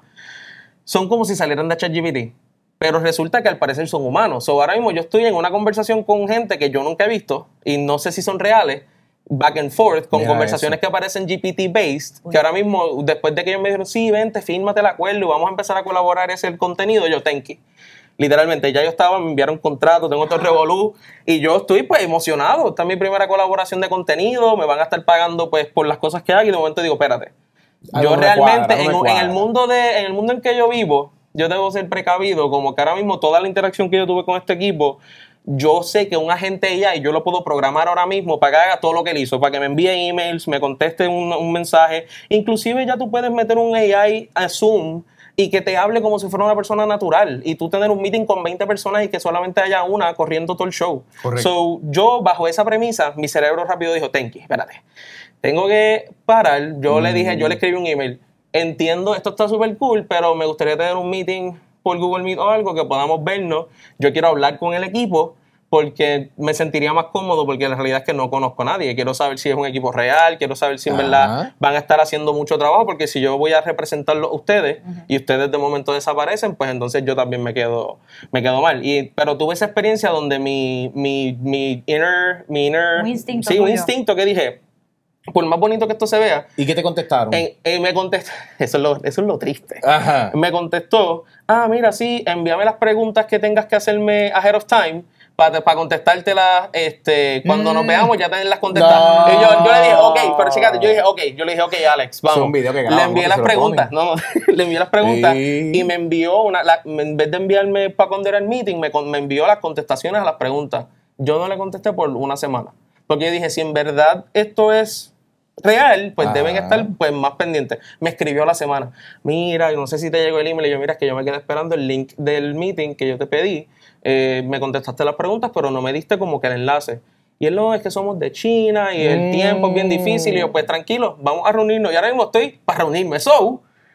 son como si salieran de ChatGPT. Pero resulta que al parecer son humanos. So, ahora mismo yo estoy en una conversación con gente que yo nunca he visto y no sé si son reales, back and forth, con Mira conversaciones eso. que parecen G P T-based, que ahora mismo, después de que ellos me dijeron, sí, vente, fírmate el acuerdo y vamos a empezar a colaborar ese el contenido, yo, thank you. Literalmente, ya yo estaba, me enviaron contrato, tengo todo el revolú y yo estoy pues emocionado. Esta es mi primera colaboración de contenido, me van a estar pagando pues por las cosas que hago y de momento digo, espérate. Algo Yo no me realmente, cuadra, no me en, en cuadra. el mundo de, en el mundo en que yo vivo, yo debo ser precavido, como que ahora mismo toda la interacción que yo tuve con este equipo, yo sé que un agente A I yo lo puedo programar ahora mismo para que haga todo lo que él hizo, para que me envíe emails, me conteste un, un mensaje. Inclusive ya tú puedes meter un A I a Zoom y que te hable como si fuera una persona natural y tú tener un meeting con veinte personas y que solamente haya una corriendo todo el show. Correcto. So, yo bajo esa premisa, mi cerebro rápido dijo, Tenki, espérate, tengo que parar. Yo le dije, yo le escribí un email, entiendo, esto está súper cool, pero me gustaría tener un meeting por Google Meet o algo que podamos vernos. Yo quiero hablar con el equipo porque me sentiría más cómodo, porque la realidad es que no conozco a nadie. Quiero saber si es un equipo real, quiero saber si en Ajá. verdad van a estar haciendo mucho trabajo, porque si yo voy a representarlos a ustedes y ustedes de momento desaparecen, pues entonces yo también me quedo, me quedo mal. Y, pero tuve esa experiencia donde mi, mi, mi inner, mi inner, Un instinto sí, un tuyo. instinto que dije, por más bonito que esto se vea, ¿Y qué te contestaron? en- en- me contestó, eso es lo, eso es lo triste. Ajá. Me contestó, ah, mira, sí, envíame las preguntas que tengas que hacerme ahead of time para contestártelas este, cuando nos Mm. veamos, ya tenerlas contestadas. No. Y yo, yo le dije, ok, pero chécate, yo dije, ok, yo le dije, ok, Alex, vamos. Es un video que le grabamos, envié que las se lo preguntas, ponen. no, no, le envié las preguntas Sí. y me envió, una, la- en vez de enviarme para cuando era el meeting, me, con- me envió las contestaciones a las preguntas. Yo no le contesté por una semana, porque yo dije, si en verdad esto es real, pues Ah. deben estar pues más pendientes. Me escribió a la semana, mira, yo no sé si te llegó el email, y yo, mira, es que yo me quedé esperando el link del meeting que yo te pedí, eh, me contestaste las preguntas, pero no me diste como que el enlace. Y él, no, es que somos de China y el Mm. tiempo es bien difícil, y yo, pues tranquilo, vamos a reunirnos, y ahora mismo estoy para reunirme, so,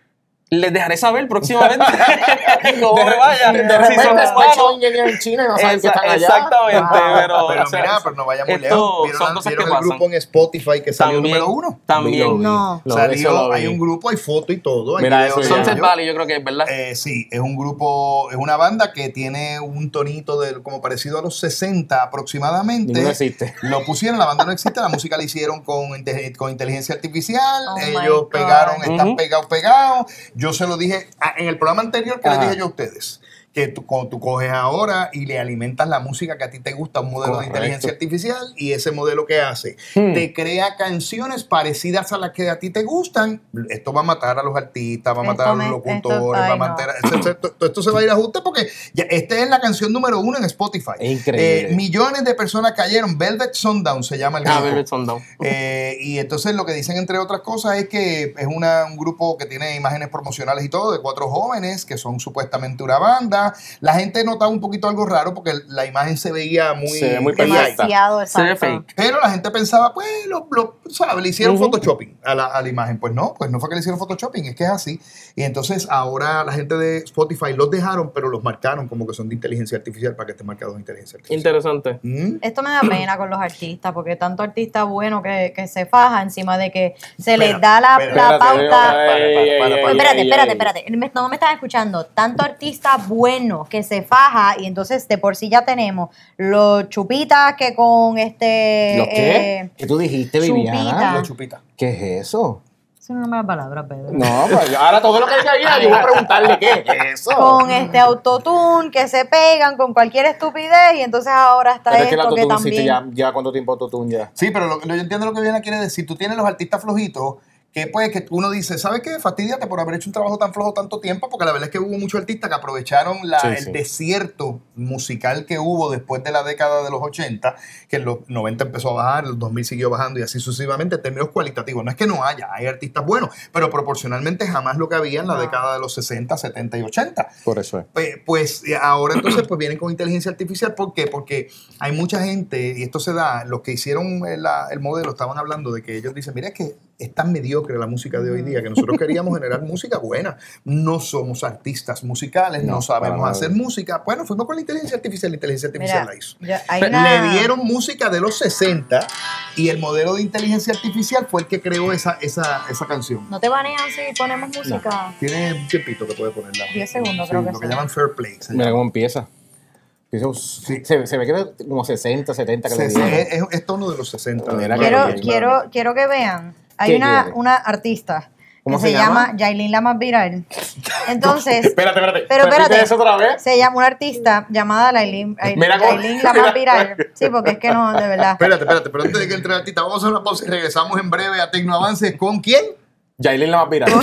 Les dejaré saber próximamente cómo me vaya. De Si repente son es humanos. ingenieros en China y no saben que están allá. Exactamente, Wow. pero, Pero o sea, mira, pero no vaya muy esto lejos. ¿Vieron, son la- cosas vieron que el pasan. grupo en Spotify que salió También, número uno? También. No. Lo- Salió, eso lo vi. hay un grupo, hay foto y todo. Hay Mira, video eso de ya. Sunset ellos. Valley, yo creo que es, ¿verdad? Eh, sí, es un grupo, es una banda que tiene un tonito de, como parecido a los sesenta aproximadamente. Ninguno existe. Lo pusieron, la banda no existe, la música la hicieron con, inte- con inteligencia artificial. Oh my Ellos God. pegaron, están Ujú. pegados, pegados. Yo se lo dije ah, en el programa anterior que les Ajá. dije yo a ustedes. Que tú, cuando tú coges ahora y le alimentas la música que a ti te gusta, un modelo Correcto. de inteligencia artificial, y ese modelo que hace, Hmm. te crea canciones parecidas a las que a ti te gustan. Esto va a matar a los artistas, va a matar Esto a los me- locutores, esto- va a ay, no. matar. Esto, esto- esto- esto se va a ir a ajuste porque ya, esta es la canción número uno en Spotify. Es increíble. Eh, millones de personas cayeron. Velvet Sundown se llama el Ah, grupo. Velvet Sundown. Eh, y entonces lo que dicen, entre otras cosas, es que es una, un grupo que tiene imágenes promocionales y todo, de cuatro jóvenes que son supuestamente una banda. La gente notaba un poquito algo raro porque la imagen se veía muy, Se ve muy A I. perfecta. Demasiado Se ve exacto. fake. Pero la gente pensaba, pues, lo, lo- ¿sabes? Le hicieron Ujú. photoshopping a la, a la imagen. Pues no, pues no fue que le hicieron photoshopping, es que es así. Y entonces ahora la gente de Spotify los dejaron, pero los marcaron como que son de inteligencia artificial para que estén marcados de inteligencia artificial. Interesante. ¿Mm? Esto me da pena con los artistas, porque tanto artista bueno que, que se faja encima de que se les Espérate, da la, espérate, la Espérate, pauta. para, para, para, Ey, para, ey, para. Espérate, Ey, espérate, ey, espérate. Me- No me estás escuchando. Tanto artista bueno que se faja y entonces de por sí ya tenemos los chupitas que con este... ¿Los qué? eh, ¿Qué tú dijiste, Chupita. Viviana? La chupita. ¿Qué es eso? es una mala palabra, Pedro. No, pues ahora todo lo que diga Viviana, yo voy a preguntarle qué es eso. Con este autotune que se pegan con cualquier estupidez y entonces ahora está Pero es que el esto que autotune existe también... ya, ya cuánto tiempo autotune ya. Sí, pero lo, lo- yo entiendo lo que Viviana quiere decir. Tú tienes los artistas flojitos que pues que uno dice, ¿sabes qué? Fastidiate por haber hecho un trabajo tan flojo tanto tiempo, porque la verdad es que hubo muchos artistas que aprovecharon la- Sí, el sí. desierto musical que hubo después de la década de los ochenta, que en los noventa empezó a bajar, en los dos mil siguió bajando y así sucesivamente en términos cualitativos. No es que no haya, hay artistas buenos, pero proporcionalmente jamás lo que había en la No. década de los sesenta, setenta y ochenta. Por eso es. Pues, pues eh, ahora entonces pues vienen con inteligencia artificial. ¿Por qué? Porque hay mucha gente, y esto se da, los que hicieron el, la- el modelo estaban hablando de que ellos dicen, mira, es que es tan mediocre la música de hoy día que nosotros queríamos generar música buena. No somos artistas musicales, no, No, sabemos para nada. hacer música. Bueno, fuimos con la inteligencia artificial, la inteligencia artificial Mira, la hizo. yo- hay Le una- dieron música de los sesenta y el modelo de inteligencia artificial fue el que creó esa, esa, esa canción. ¿No te banean si ponemos música? Tiene un tiempito que puede ponerla. diez segundos, Sí, creo que lo que sí. llaman fair play. se Mira llama. cómo empieza. Empieza- Se, se ve que era como sesenta, setenta que Se- le se- dieron. es, es tono de los sesenta. Mira de- que Quiero, bien, quiero, quiero que vean. Hay ¿Qué una, quiere? una artista ¿Cómo que se se, llama? llama Yailin la más viral. Entonces, Espérate, espérate. pero Repite espérate. eso otra vez. se llama una artista llamada Yailin, Mira cómo- Yailin la más viral. Sí, porque es que no, de verdad. Espérate, espérate, pero antes de que entre el artista, vamos a hacer una pausa y regresamos en breve a Tecnoavances. ¿Con quién? Yailin la más viral.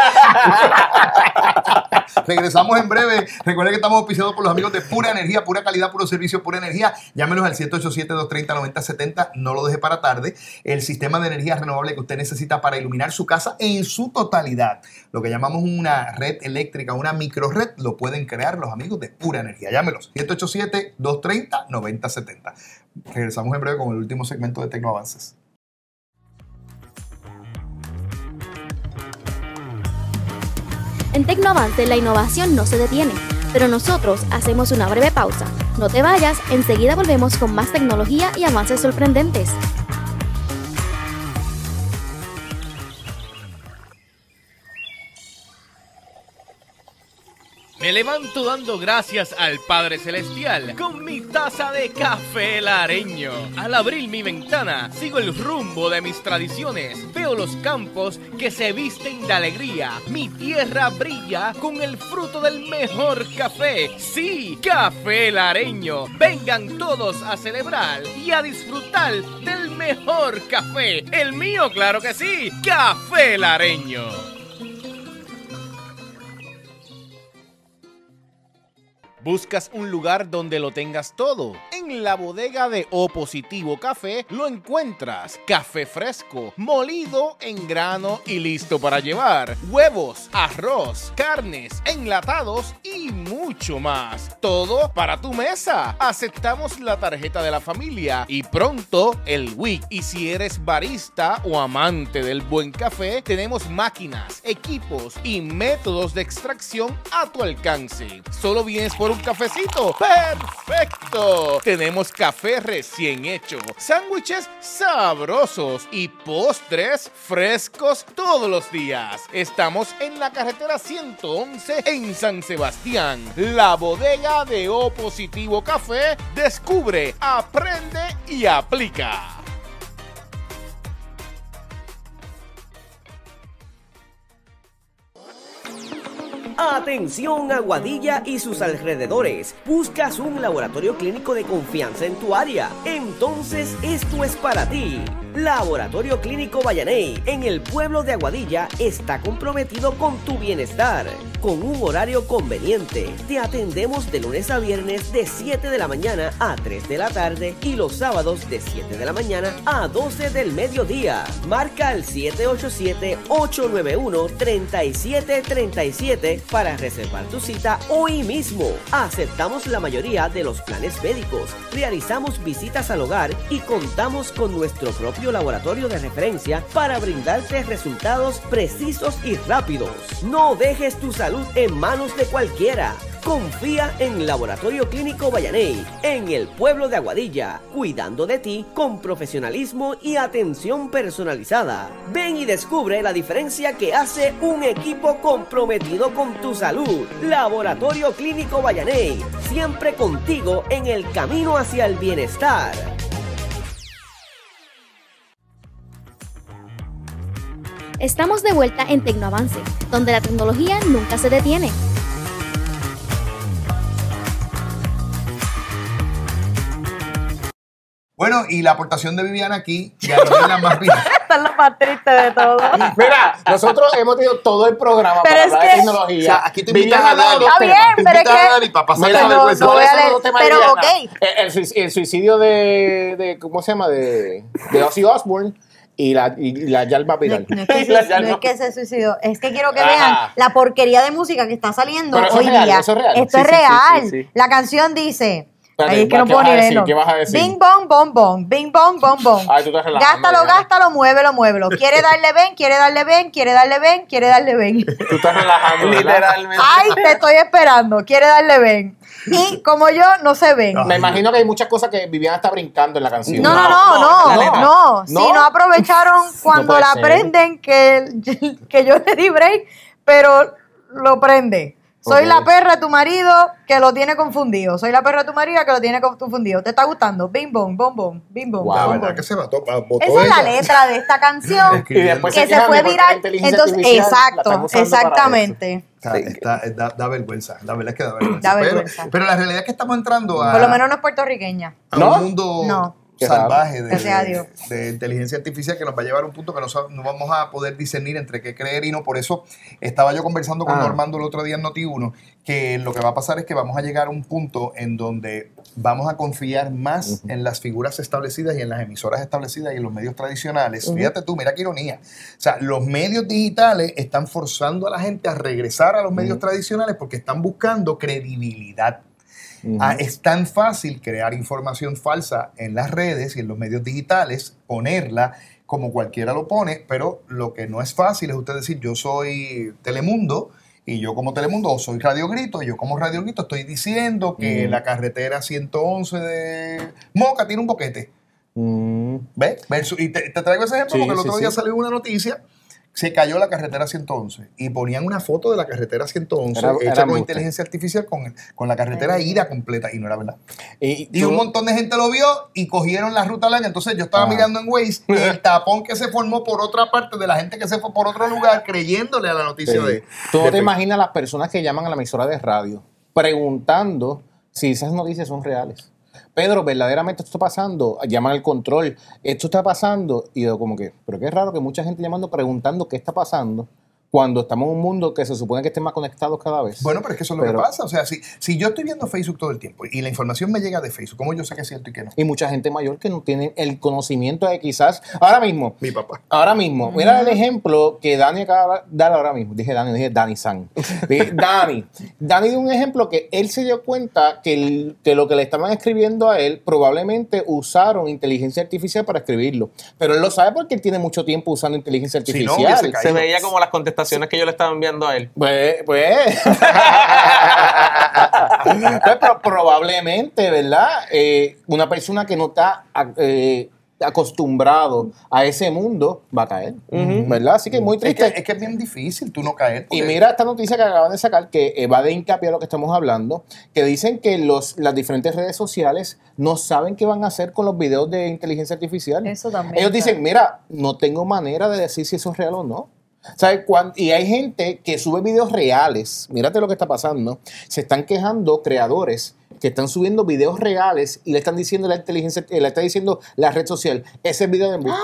Regresamos en breve. Recuerden que estamos auspiciados por los amigos de Pura Energía, pura calidad, puro servicio, Pura Energía. Llámenos al siete ocho siete, dos tres cero, nueve cero siete cero. No lo deje para tarde. El sistema de energía renovable que usted necesita para iluminar su casa en su totalidad. Lo que llamamos una red eléctrica, una micro red, lo pueden crear los amigos de Pura Energía. Llámenos siete ocho siete, dos tres cero, nueve cero siete cero. Regresamos en breve con el último segmento de Tecnoavances. En Tecnoavance la innovación no se detiene, pero nosotros hacemos una breve pausa. No te vayas, enseguida volvemos con más tecnología y avances sorprendentes. Me levanto dando gracias al Padre Celestial con mi taza de café lareño. Al abrir mi ventana, sigo el rumbo de mis tradiciones. Veo los campos que se visten de alegría. Mi tierra brilla con el fruto del mejor café. Sí, café lareño. Vengan todos a celebrar y a disfrutar del mejor café. El mío, claro que sí, café lareño. ¿Buscas un lugar donde lo tengas todo? En En la bodega de O Positivo Café lo encuentras café fresco, molido en grano y listo para llevar, huevos, arroz, carnes, enlatados y mucho más. Todo para tu mesa. Aceptamos la tarjeta de la familia y pronto el W I C. Y si eres barista o amante del buen café, tenemos máquinas, equipos y métodos de extracción a tu alcance. ¿Solo vienes por un cafecito? ¡Perfecto! Tenemos café recién hecho, sándwiches sabrosos y postres frescos todos los días. Estamos en la carretera ciento once en San Sebastián. La bodega de O Positivo Café. Descubre, aprende y aplica. Atención Aguadilla y sus alrededores. ¿Buscas un laboratorio clínico de confianza en tu área? Entonces esto es para ti. Laboratorio Clínico Vallaney en el pueblo de Aguadilla está comprometido con tu bienestar. Con un horario conveniente, te atendemos de lunes a viernes de siete de la mañana a tres de la tarde y los sábados de siete de la mañana a doce del mediodía. Marca al siete ocho siete, ocho nueve uno, tres siete tres siete para reservar tu cita hoy mismo. Aceptamos la mayoría de los planes médicos, realizamos visitas al hogar y contamos con nuestro propio laboratorio de referencia para brindarte resultados precisos y rápidos. No dejes tu salud en manos de cualquiera. Confía en Laboratorio Clínico Vallaney, en el pueblo de Aguadilla, cuidando de ti con profesionalismo y atención personalizada. Ven y descubre la diferencia que hace un equipo comprometido con tu salud. Laboratorio Clínico Vallaney, siempre contigo en el camino hacia el bienestar. Estamos de vuelta en Tecnoavance, donde la tecnología nunca se detiene. Bueno, y la aportación de Viviana aquí, ya no es la más bien. Esta es la más triste de todo. Mira, nosotros hemos tenido todo el programa Pero para es hablar que- de tecnología. O sea, aquí te invitan Viviana a Dani. dos Está temas. bien, Te pero es invitan a que- Dani para pasar Mira, la no, vergüenza. no voy a Esos son leer, los temas pero de ok. Viviana. El, el suic- el suicidio de, de, ¿cómo se llama? De, de Ozzy Osbourne y la, y la Yalma No, Vidal. no es que La se, no Yalma- es que se suicidó, es que quiero que Ajá. vean la porquería de música que está saliendo Pero eso hoy es real, día. eso es real. Esto Sí, es sí, sí, real. sí, sí. La canción dice. Espérate, Ahí es que no ¿qué puedo vas ni a decir? leerlo. ¿Qué vas a decir? Bing bong bong bong, bing bong bong bong. Ay, tú estás relajando, Gástalo, Viviana. gástalo, muévelo, muévelo. Quiere darle ven, quiere darle ven, quiere darle ven, quiere darle ven. Tú estás relajando, ¿verdad? Literalmente. Ay, te estoy esperando. Quiere darle ven. Y como yo, no se ven. Me imagino que hay muchas cosas que Viviana está brincando en la canción. No, no, No, no, no, no, la no, letra. no. Si ¿No? no aprovecharon cuando puede la ser. prenden, que, que yo le di break, pero lo prende. Soy Ok. la perra de tu marido que lo tiene confundido. Soy la perra de tu marido que lo tiene confundido. ¿Te está gustando? Bim, bom, bom, bom. Bim, bom, Wow. La bom, verdad bom. que se mató, botó Esa es la ella. letra de esta canción Y después que se quejan fue de por qué la viral. inteligencia Entonces, artificial la exacto, están usando para exactamente. Está- está- da, da vergüenza, la verdad es que da vergüenza. Da Pero- vergüenza. Pero, la realidad es que estamos entrando a, Por lo menos no es puertorriqueña. a ¿No? un mundo No. Qué raro. salvaje de, Gracias a Dios. de inteligencia artificial que nos va a llevar a un punto que no, sab- no vamos a poder discernir entre qué creer y no. Por eso estaba yo conversando con Ah. Normando el otro día en Noti uno, que lo que va a pasar es que vamos a llegar a un punto en donde vamos a confiar más en las figuras establecidas y en las emisoras establecidas y en los medios tradicionales. Fíjate tú, mira qué ironía. O sea, los medios digitales están forzando a la gente a regresar a los medios tradicionales porque están buscando credibilidad. Ah, es tan fácil crear información falsa en las redes y en los medios digitales, ponerla como cualquiera lo pone, pero lo que no es fácil es usted decir, yo soy Telemundo y yo como Telemundo, o soy Radio Grito, y yo como Radio Grito estoy diciendo que Mm. la carretera ciento once de Moca tiene un boquete. Mm. ¿Ves? Versus- y te, te traigo ese ejemplo Sí, porque el sí, otro día sí. salió una noticia, se cayó la carretera ciento once y ponían una foto de la carretera ciento once Era- hecha era con embuste. inteligencia artificial con, con la carretera ida completa y no era verdad. Y, Y tú- un montón de gente lo vio y cogieron la ruta larga. Entonces yo estaba Ah. mirando en Waze el tapón que se formó por otra parte de la gente que se fue por otro lugar creyéndole a la noticia Sí. de... Tú no de te imaginas las personas que llaman a la emisora de radio preguntando si esas noticias son reales. Pedro, verdaderamente esto está pasando. Llaman al control. Esto está pasando. Y yo como que, pero qué raro que mucha gente llamando preguntando qué está pasando. cuando estamos en un mundo que se supone que estén más conectados cada vez. Bueno, pero es que eso es lo Pero- que pasa. O sea, si, si yo estoy viendo Facebook todo el tiempo y la información me llega de Facebook, ¿cómo yo sé que es cierto y que no? Y mucha gente mayor que no tiene el conocimiento de quizás, ahora mismo, Mi papá. ahora mismo, mira el ejemplo que Dani acaba de dar ahora mismo. Dije Dani, dije Dani San. Dije Dani. Dani dio un ejemplo que él se dio cuenta que, el- que lo que le estaban escribiendo a él probablemente usaron inteligencia artificial para escribirlo. Pero él lo sabe porque él tiene mucho tiempo usando inteligencia Si no, artificial. hubiese Se veía como las contestaciones que yo le estaba enviando a él. Pues, pues. Pues, pero probablemente, ¿verdad? Eh, una persona que no está eh, acostumbrado a ese mundo va a caer, ¿verdad? Así que muy Es que, triste. es que es bien difícil tú no caer. Y porque- mira esta noticia que acaban de sacar que eh, va de hincapié a lo que estamos hablando, que dicen que los, las diferentes redes sociales no saben qué van a hacer con los videos de inteligencia artificial. Eso también. Ellos dicen, mira, no tengo manera de decir si eso es real o no. ¿Sabes? Cuan- Y hay gente que sube videos reales. Mírate lo que está pasando. Se están quejando creadores que están subiendo videos reales y le están diciendo la inteligencia, eh, le está diciendo la red social, ese es video de embuste.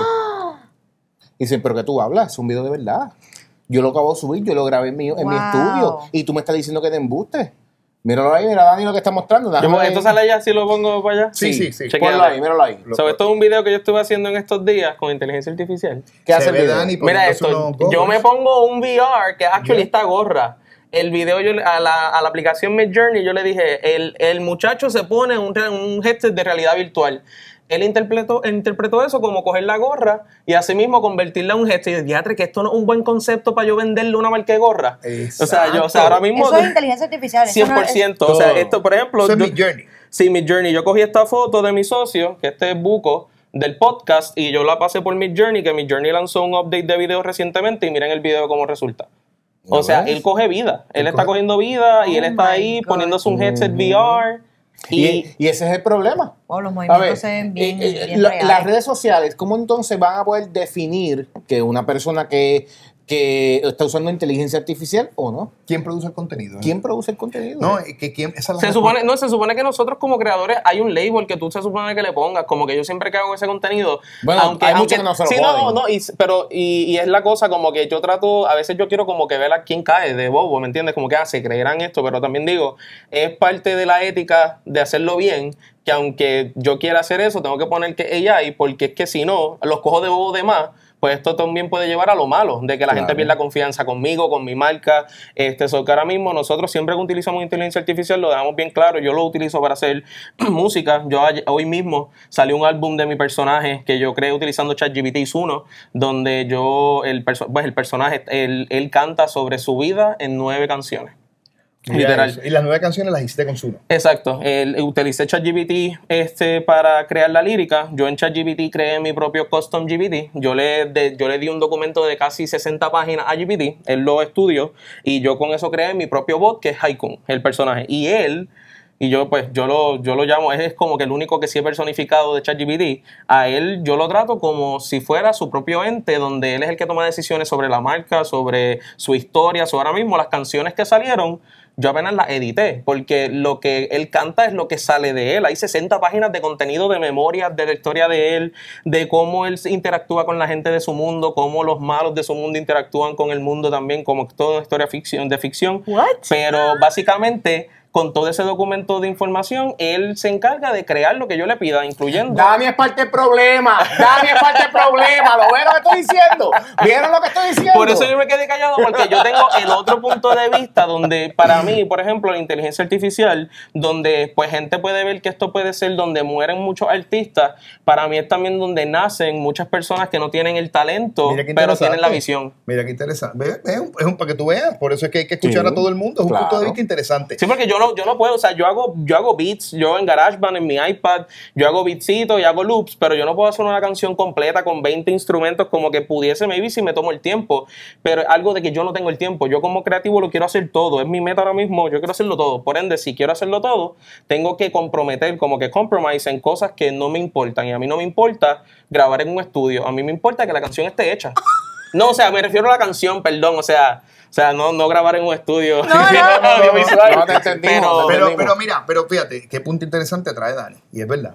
Y dicen, pero que tú hablas, es un video de verdad. Yo lo acabo de subir, yo lo grabé en mi, en mi Wow. estudio y tú me estás diciendo que te embuste. Míralo ahí, mira Dani lo que está mostrando. Yo, Déjame- ¿Esto sale allá si lo pongo para allá? Sí, sí, sí. Chequéate. Ponlo ahí, míralo ahí. So, esto es un video que yo estuve haciendo en estos días con inteligencia artificial. ¿Qué Se hace el ve video? Dani Mira poniéndose esto, unos goggles. yo me pongo un V R que actually esta gorra. El video, yo le- a la, a la aplicación Midjourney, yo le dije, el, el muchacho se pone un, re- un headset de realidad virtual. Él interpretó, interpretó eso como coger la gorra y así mismo convertirla en un headset. Y dije, diatre, que esto no es un buen concepto para yo venderle una marca de gorra. O sea, yo, o sea, ahora mismo... Eso es inteligencia artificial. eso cien no por es- ciento. O sea, esto, por ejemplo... Eso es yo- Midjourney. Sí, Midjourney. Yo cogí esta foto de mi socio, que este es Buco, del podcast, y yo la pasé por Midjourney, que Midjourney lanzó un update de video recientemente, y miren el video cómo resulta. O ¿No sea, ves? él coge vida. Él, Él está coge- cogiendo vida y Oh él está my ahí God. poniéndose un headset V R. Y, Y, y ese es el problema. Oh, los A movimientos ver, se ven bien, eh, eh, bien la- reales. las redes sociales, ¿cómo entonces van a poder definir que una persona que, que está usando inteligencia artificial o no? ¿Quién produce el contenido? ¿Quién produce el contenido? No, es que quién, esa es la se supone, no, se supone que nosotros como creadores hay un label que tú se supone que le pongas, como que yo siempre que hago ese contenido, Bueno, hay muchos que no se lo sí, ponen. no, no, y, pero y, y es la cosa como que yo trato, a veces yo quiero como que ver a quién cae de bobo, ¿me entiendes? Como que ah, se creerán esto, pero también digo, es parte de la ética de hacerlo bien, que aunque yo quiera hacer eso, tengo que poner que A I, porque es que si no, los cojo de bobo de más, pues esto también puede llevar a lo malo, de que la gente pierda confianza conmigo, con mi marca. Este, so que ahora mismo nosotros siempre que utilizamos inteligencia artificial lo dejamos bien claro, yo lo utilizo para hacer música. Yo ayer- hoy mismo salió un álbum de mi personaje que yo creé utilizando ChatGPT uno, donde yo, el, perso- pues el personaje, él, él canta sobre su vida en nueve canciones. Mira Literal. eso. Y las nueve canciones las hiciste con Zuno. Exacto. El, utilicé ChatGPT este, para crear la lírica. Yo en ChatGPT creé mi propio custom G P T. Yo le, de- yo le di un documento de casi sesenta páginas a G P T. Él lo estudió y yo con eso creé mi propio bot que es Haikun, el personaje. Y él... Y yo, pues, yo lo, yo lo llamo, es como que el único que sí he personificado de ChatGPT. A él yo lo trato como si fuera su propio ente, donde él es el que toma decisiones sobre la marca, sobre su historia. So, ahora mismo las canciones que salieron, yo apenas las edité, porque lo que él canta es lo que sale de él. Hay sesenta páginas de contenido, de memorias, de la historia de él, de cómo él interactúa con la gente de su mundo, cómo los malos de su mundo interactúan con el mundo también, como toda historia ficción, de ficción. What? Pero básicamente, con todo ese documento de información, él se encarga de crear lo que yo le pida, incluyendo... Dani es parte del problema. Dani es parte del problema. ¿Lo ven lo que estoy diciendo? ¿Vieron lo que estoy diciendo? Por eso yo me quedé callado, porque yo tengo el otro punto de vista donde para mí, por ejemplo, la inteligencia artificial, donde pues gente puede ver que esto puede ser donde mueren muchos artistas, para mí es también donde nacen muchas personas que no tienen el talento, Mira qué pero interesante. tienen la visión. Mira qué interesante. Ve, ve, Es un, es un- para que tú veas. Por eso es que hay que escuchar Sí, a todo el mundo. Es un punto de claro. vista interesante. Sí, porque yo no, yo no puedo, o sea, yo hago, yo hago beats, yo en GarageBand, en mi iPad, yo hago beatsitos y hago loops, pero yo no puedo hacer una canción completa con veinte instrumentos como que pudiese, maybe si me tomo el tiempo, pero es algo de que yo no tengo el tiempo. Yo como creativo lo quiero hacer todo, es mi meta ahora mismo, yo quiero hacerlo todo. Por ende, si quiero hacerlo todo, tengo que comprometer, como que compromise en cosas que no me importan. Y a mí no me importa grabar en un estudio, a mí me importa que la canción esté hecha. No, o sea, me refiero a la canción, perdón, o sea, o sea, no, no grabar en un estudio audiovisual. No te entendimos, pero, no te Pero, entendimos. pero mira, pero fíjate, qué punto interesante trae Dani. Y es verdad.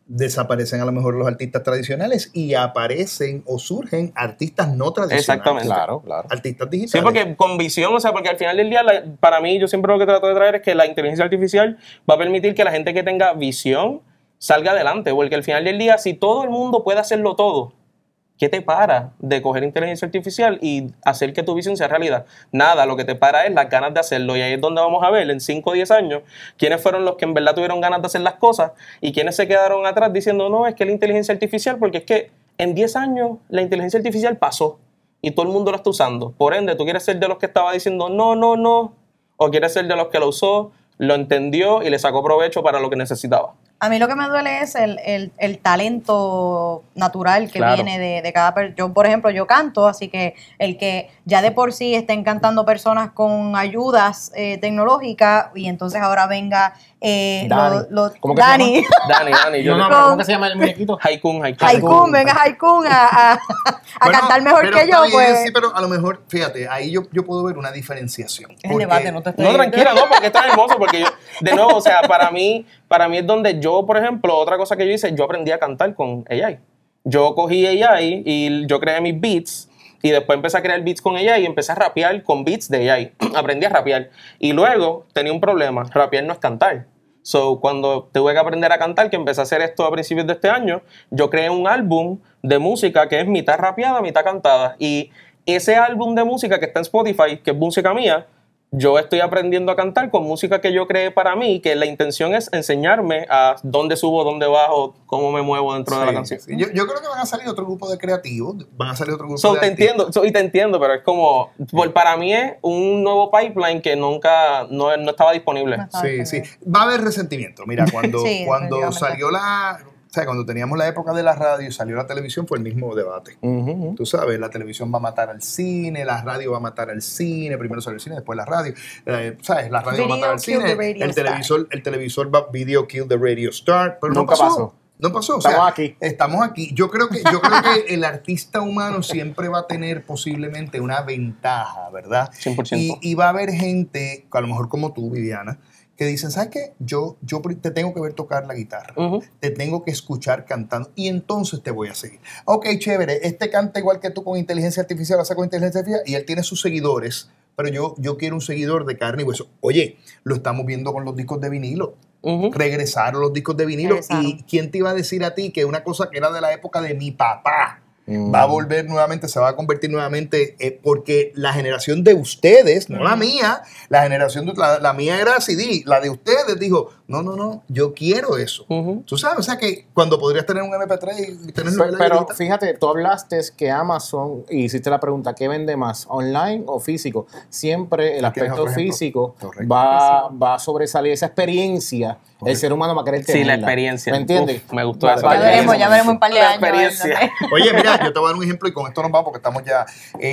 desaparecen a lo mejor los artistas tradicionales y aparecen o surgen artistas no tradicionales. Exactamente. Claro, claro. Artistas digitales. Sí, porque con visión, o sea, porque al final del día, la- para mí, yo siempre lo que trato de traer es que la inteligencia artificial va a permitir que la gente que tenga visión salga adelante, porque al final del día, si todo el mundo puede hacerlo todo, ¿qué te para de coger inteligencia artificial y hacer que tu visión sea realidad? Nada, lo que te para es las ganas de hacerlo. Y ahí es donde vamos a ver en cinco o diez años quiénes fueron los que en verdad tuvieron ganas de hacer las cosas y quiénes se quedaron atrás diciendo, no, es que la inteligencia artificial, porque es que en diez años la inteligencia artificial pasó y todo el mundo lo está usando. Por ende, tú quieres ser de los que estaba diciendo, no, no, no, o quieres ser de los que lo usó, lo entendió y le sacó provecho para lo que necesitaba. A mí lo que me duele es el, el, el talento natural que Claro. viene de, de cada persona. Yo, por ejemplo, yo canto, así que el que ya de por sí estén cantando personas con ayudas eh, tecnológicas y entonces ahora venga eh, Dani. lo- lo- ¿Cómo que se Dani, llama? Dani, Dani, yo No, no, le- pero ¿cómo que se llama el muñequito? Haikun, Haikun. Haikun, venga Haikun a, a, a Bueno, cantar mejor pero que está yo, bien, pues sí, pero a lo mejor, fíjate, ahí yo, yo puedo ver una diferenciación. es el Porque- debate, no te estoy No, tranquila, no, porque esto es hermoso, porque yo, de nuevo, o sea, para mí, para mí es donde yo, por ejemplo, otra cosa que yo hice, yo aprendí a cantar con A I. Yo cogí A I y yo creé mis beats y después empecé a crear beats con A I y empecé a rapear con beats de A I. Aprendí a rapear. Y luego tenía un problema, rapear no es cantar. So, cuando tuve que aprender a cantar, que empecé a hacer esto a principios de este año, yo creé un álbum de música que es mitad rapeada, mitad cantada. Y ese álbum de música que está en Spotify, que es música mía, yo estoy aprendiendo a cantar con música que yo creé para mí, que la intención es enseñarme a dónde subo, dónde bajo, cómo me muevo dentro de la Sí, canción. sí. Yo, yo creo que van a salir otro grupo de creativos, van a salir otro grupo So, de te artistas. entiendo, so, y te entiendo, pero es como, por- para mí es un nuevo pipeline que nunca, no, no estaba disponible. No estaba Sí, disponible. sí. Va a haber resentimiento. Mira, cuando, Sí, cuando definitivamente. salió la... O sea, cuando teníamos la época de la radio y salió la televisión, fue el mismo debate. Ujú, ujú. Tú sabes, la televisión va a matar al cine, la radio va a matar al cine, primero salió el cine, después la radio. Eh, ¿Sabes? La radio va a Video matar al kill cine, the radio el star. televisor, el televisor va video kill the radio star, pero Nunca no pasó. pasó. No pasó. O Estamos sea, aquí. Estamos aquí. Yo creo que, yo creo que el artista humano siempre va a tener posiblemente una ventaja, ¿verdad? cien por ciento. Y, y va a haber gente, a lo mejor como tú, Viviana, que dicen, ¿sabes qué? Yo, yo te tengo que ver tocar la guitarra, Ujú. te tengo que escuchar cantando y entonces te voy a seguir. Ok, chévere, este canta igual que tú con inteligencia artificial, hace con inteligencia artificial y él tiene sus seguidores, pero yo, yo quiero un seguidor de carne y hueso. Oye, lo estamos viendo con los discos de vinilo. Ujú. Regresaron los discos de vinilo Regresaron. y ¿quién te iba a decir a ti que una cosa que era de la época de mi papá Mm. va a volver nuevamente, se va a convertir nuevamente, eh, porque la generación de ustedes, no la mía, la generación de la, la mía era C D, la de ustedes dijo, no, no, no, yo quiero eso. Ujú. Tú sabes, o sea que cuando podrías tener un M P tres y tenerlo en la Pero libreta. fíjate, tú hablaste que Amazon, y hiciste la pregunta, ¿qué vende más, online o físico? Siempre el ¿Quieres aspecto otro ejemplo? físico Correcto. va, va a sobresalir esa experiencia. El ser humano va a querer Sí, tenerla. la experiencia. ¿Me entiendes? Uf, me gustó Va- eso. va- Ya veremos, ya veremos un par de La años. experiencia. ¿verdad? Oye, mira, yo te voy a dar un ejemplo y con esto nos vamos porque estamos ya.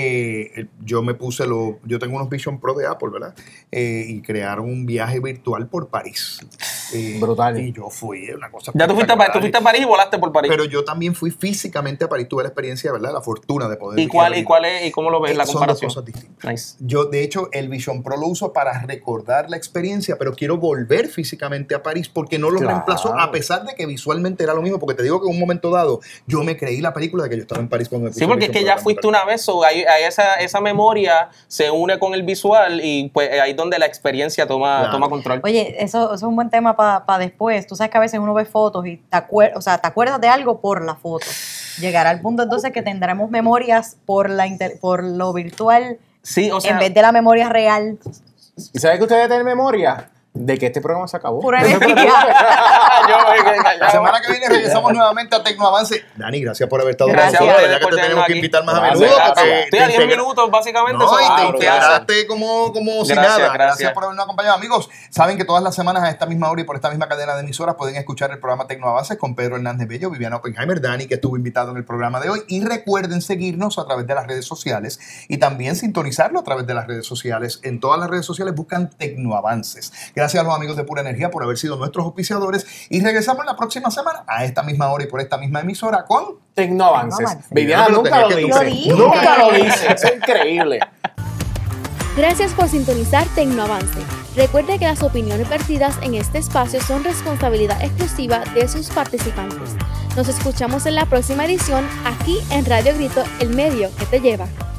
eh, yo me puse lo. Yo tengo unos Vision Pro de Apple, ¿verdad? Eh, y crearon un viaje virtual por París. Eh, Brutal. Y yo fui, una cosa. Ya tú fuiste, a, Pa- tú fuiste a París y volaste por París. Pero yo también fui físicamente a París, tuve la experiencia, ¿verdad? La fortuna de poder. ¿Y cuál, ir. y cuál es, y cómo lo ves Eh, la son dos comparación? cosas distintas. Nice. Yo, de hecho, el Vision Pro lo uso para recordar la experiencia, pero quiero volver físicamente a París porque no lo Claro. reemplazó, a pesar de que visualmente era lo mismo. Porque te digo que en un momento dado yo me creí la película de que yo estaba en París cuando me puse Sí, porque es el que Vision ya Pro. fuiste una vez, so, ahí, ahí esa, esa memoria se une con el visual y pues ahí es donde la experiencia toma, Claro. toma control. Oye, eso, eso es un buen tema para después. Tú sabes que a veces uno ve fotos y te, acuer- o sea, te acuerdas de algo por la foto. Llegará al punto entonces que tendremos memorias por, la inter- por lo virtual Sí, o sea, en vez de la memoria real. ¿Y sabes que ustedes tienen memoria? De que este programa se acabó. Pura No se energía. yo me quedé callado. La semana que viene regresamos nuevamente a Tecnoavance. Dani, gracias por haber estado Gracias con a nosotros. ustedes Ya que por te tenemos tenernos que aquí. invitar más a Gracias, menudo. gracias. porque Estoy te a diez integra- minutos básicamente. No, so, y ah, te confianza. integraste como, como si Gracias, nada. Gracias. gracias. por habernos acompañado. Amigos, saben que todas las semanas a esta misma hora y por esta misma cadena de emisoras pueden escuchar el programa Tecnoavances con Pedro Hernández Bello, Viviana Oppenheimer, Dani, que estuvo invitado en el programa de hoy. Y recuerden seguirnos a través de las redes sociales y también sintonizarlo a través de las redes sociales. En todas las redes sociales buscan Tecnoavances. Gracias a los amigos de Pura Energía por haber sido nuestros auspiciadores. Y regresamos la próxima semana a esta misma hora y por esta misma emisora con... Tecnoavances. Tecnoavances. Viviana Pero nunca lo tenía que dice. Lo dije. Nunca lo dice. Es increíble. Gracias por sintonizar Tecnoavance. Recuerde que las opiniones vertidas en este espacio son responsabilidad exclusiva de sus participantes. Nos escuchamos en la próxima edición aquí en Radio Grito, el medio que te lleva.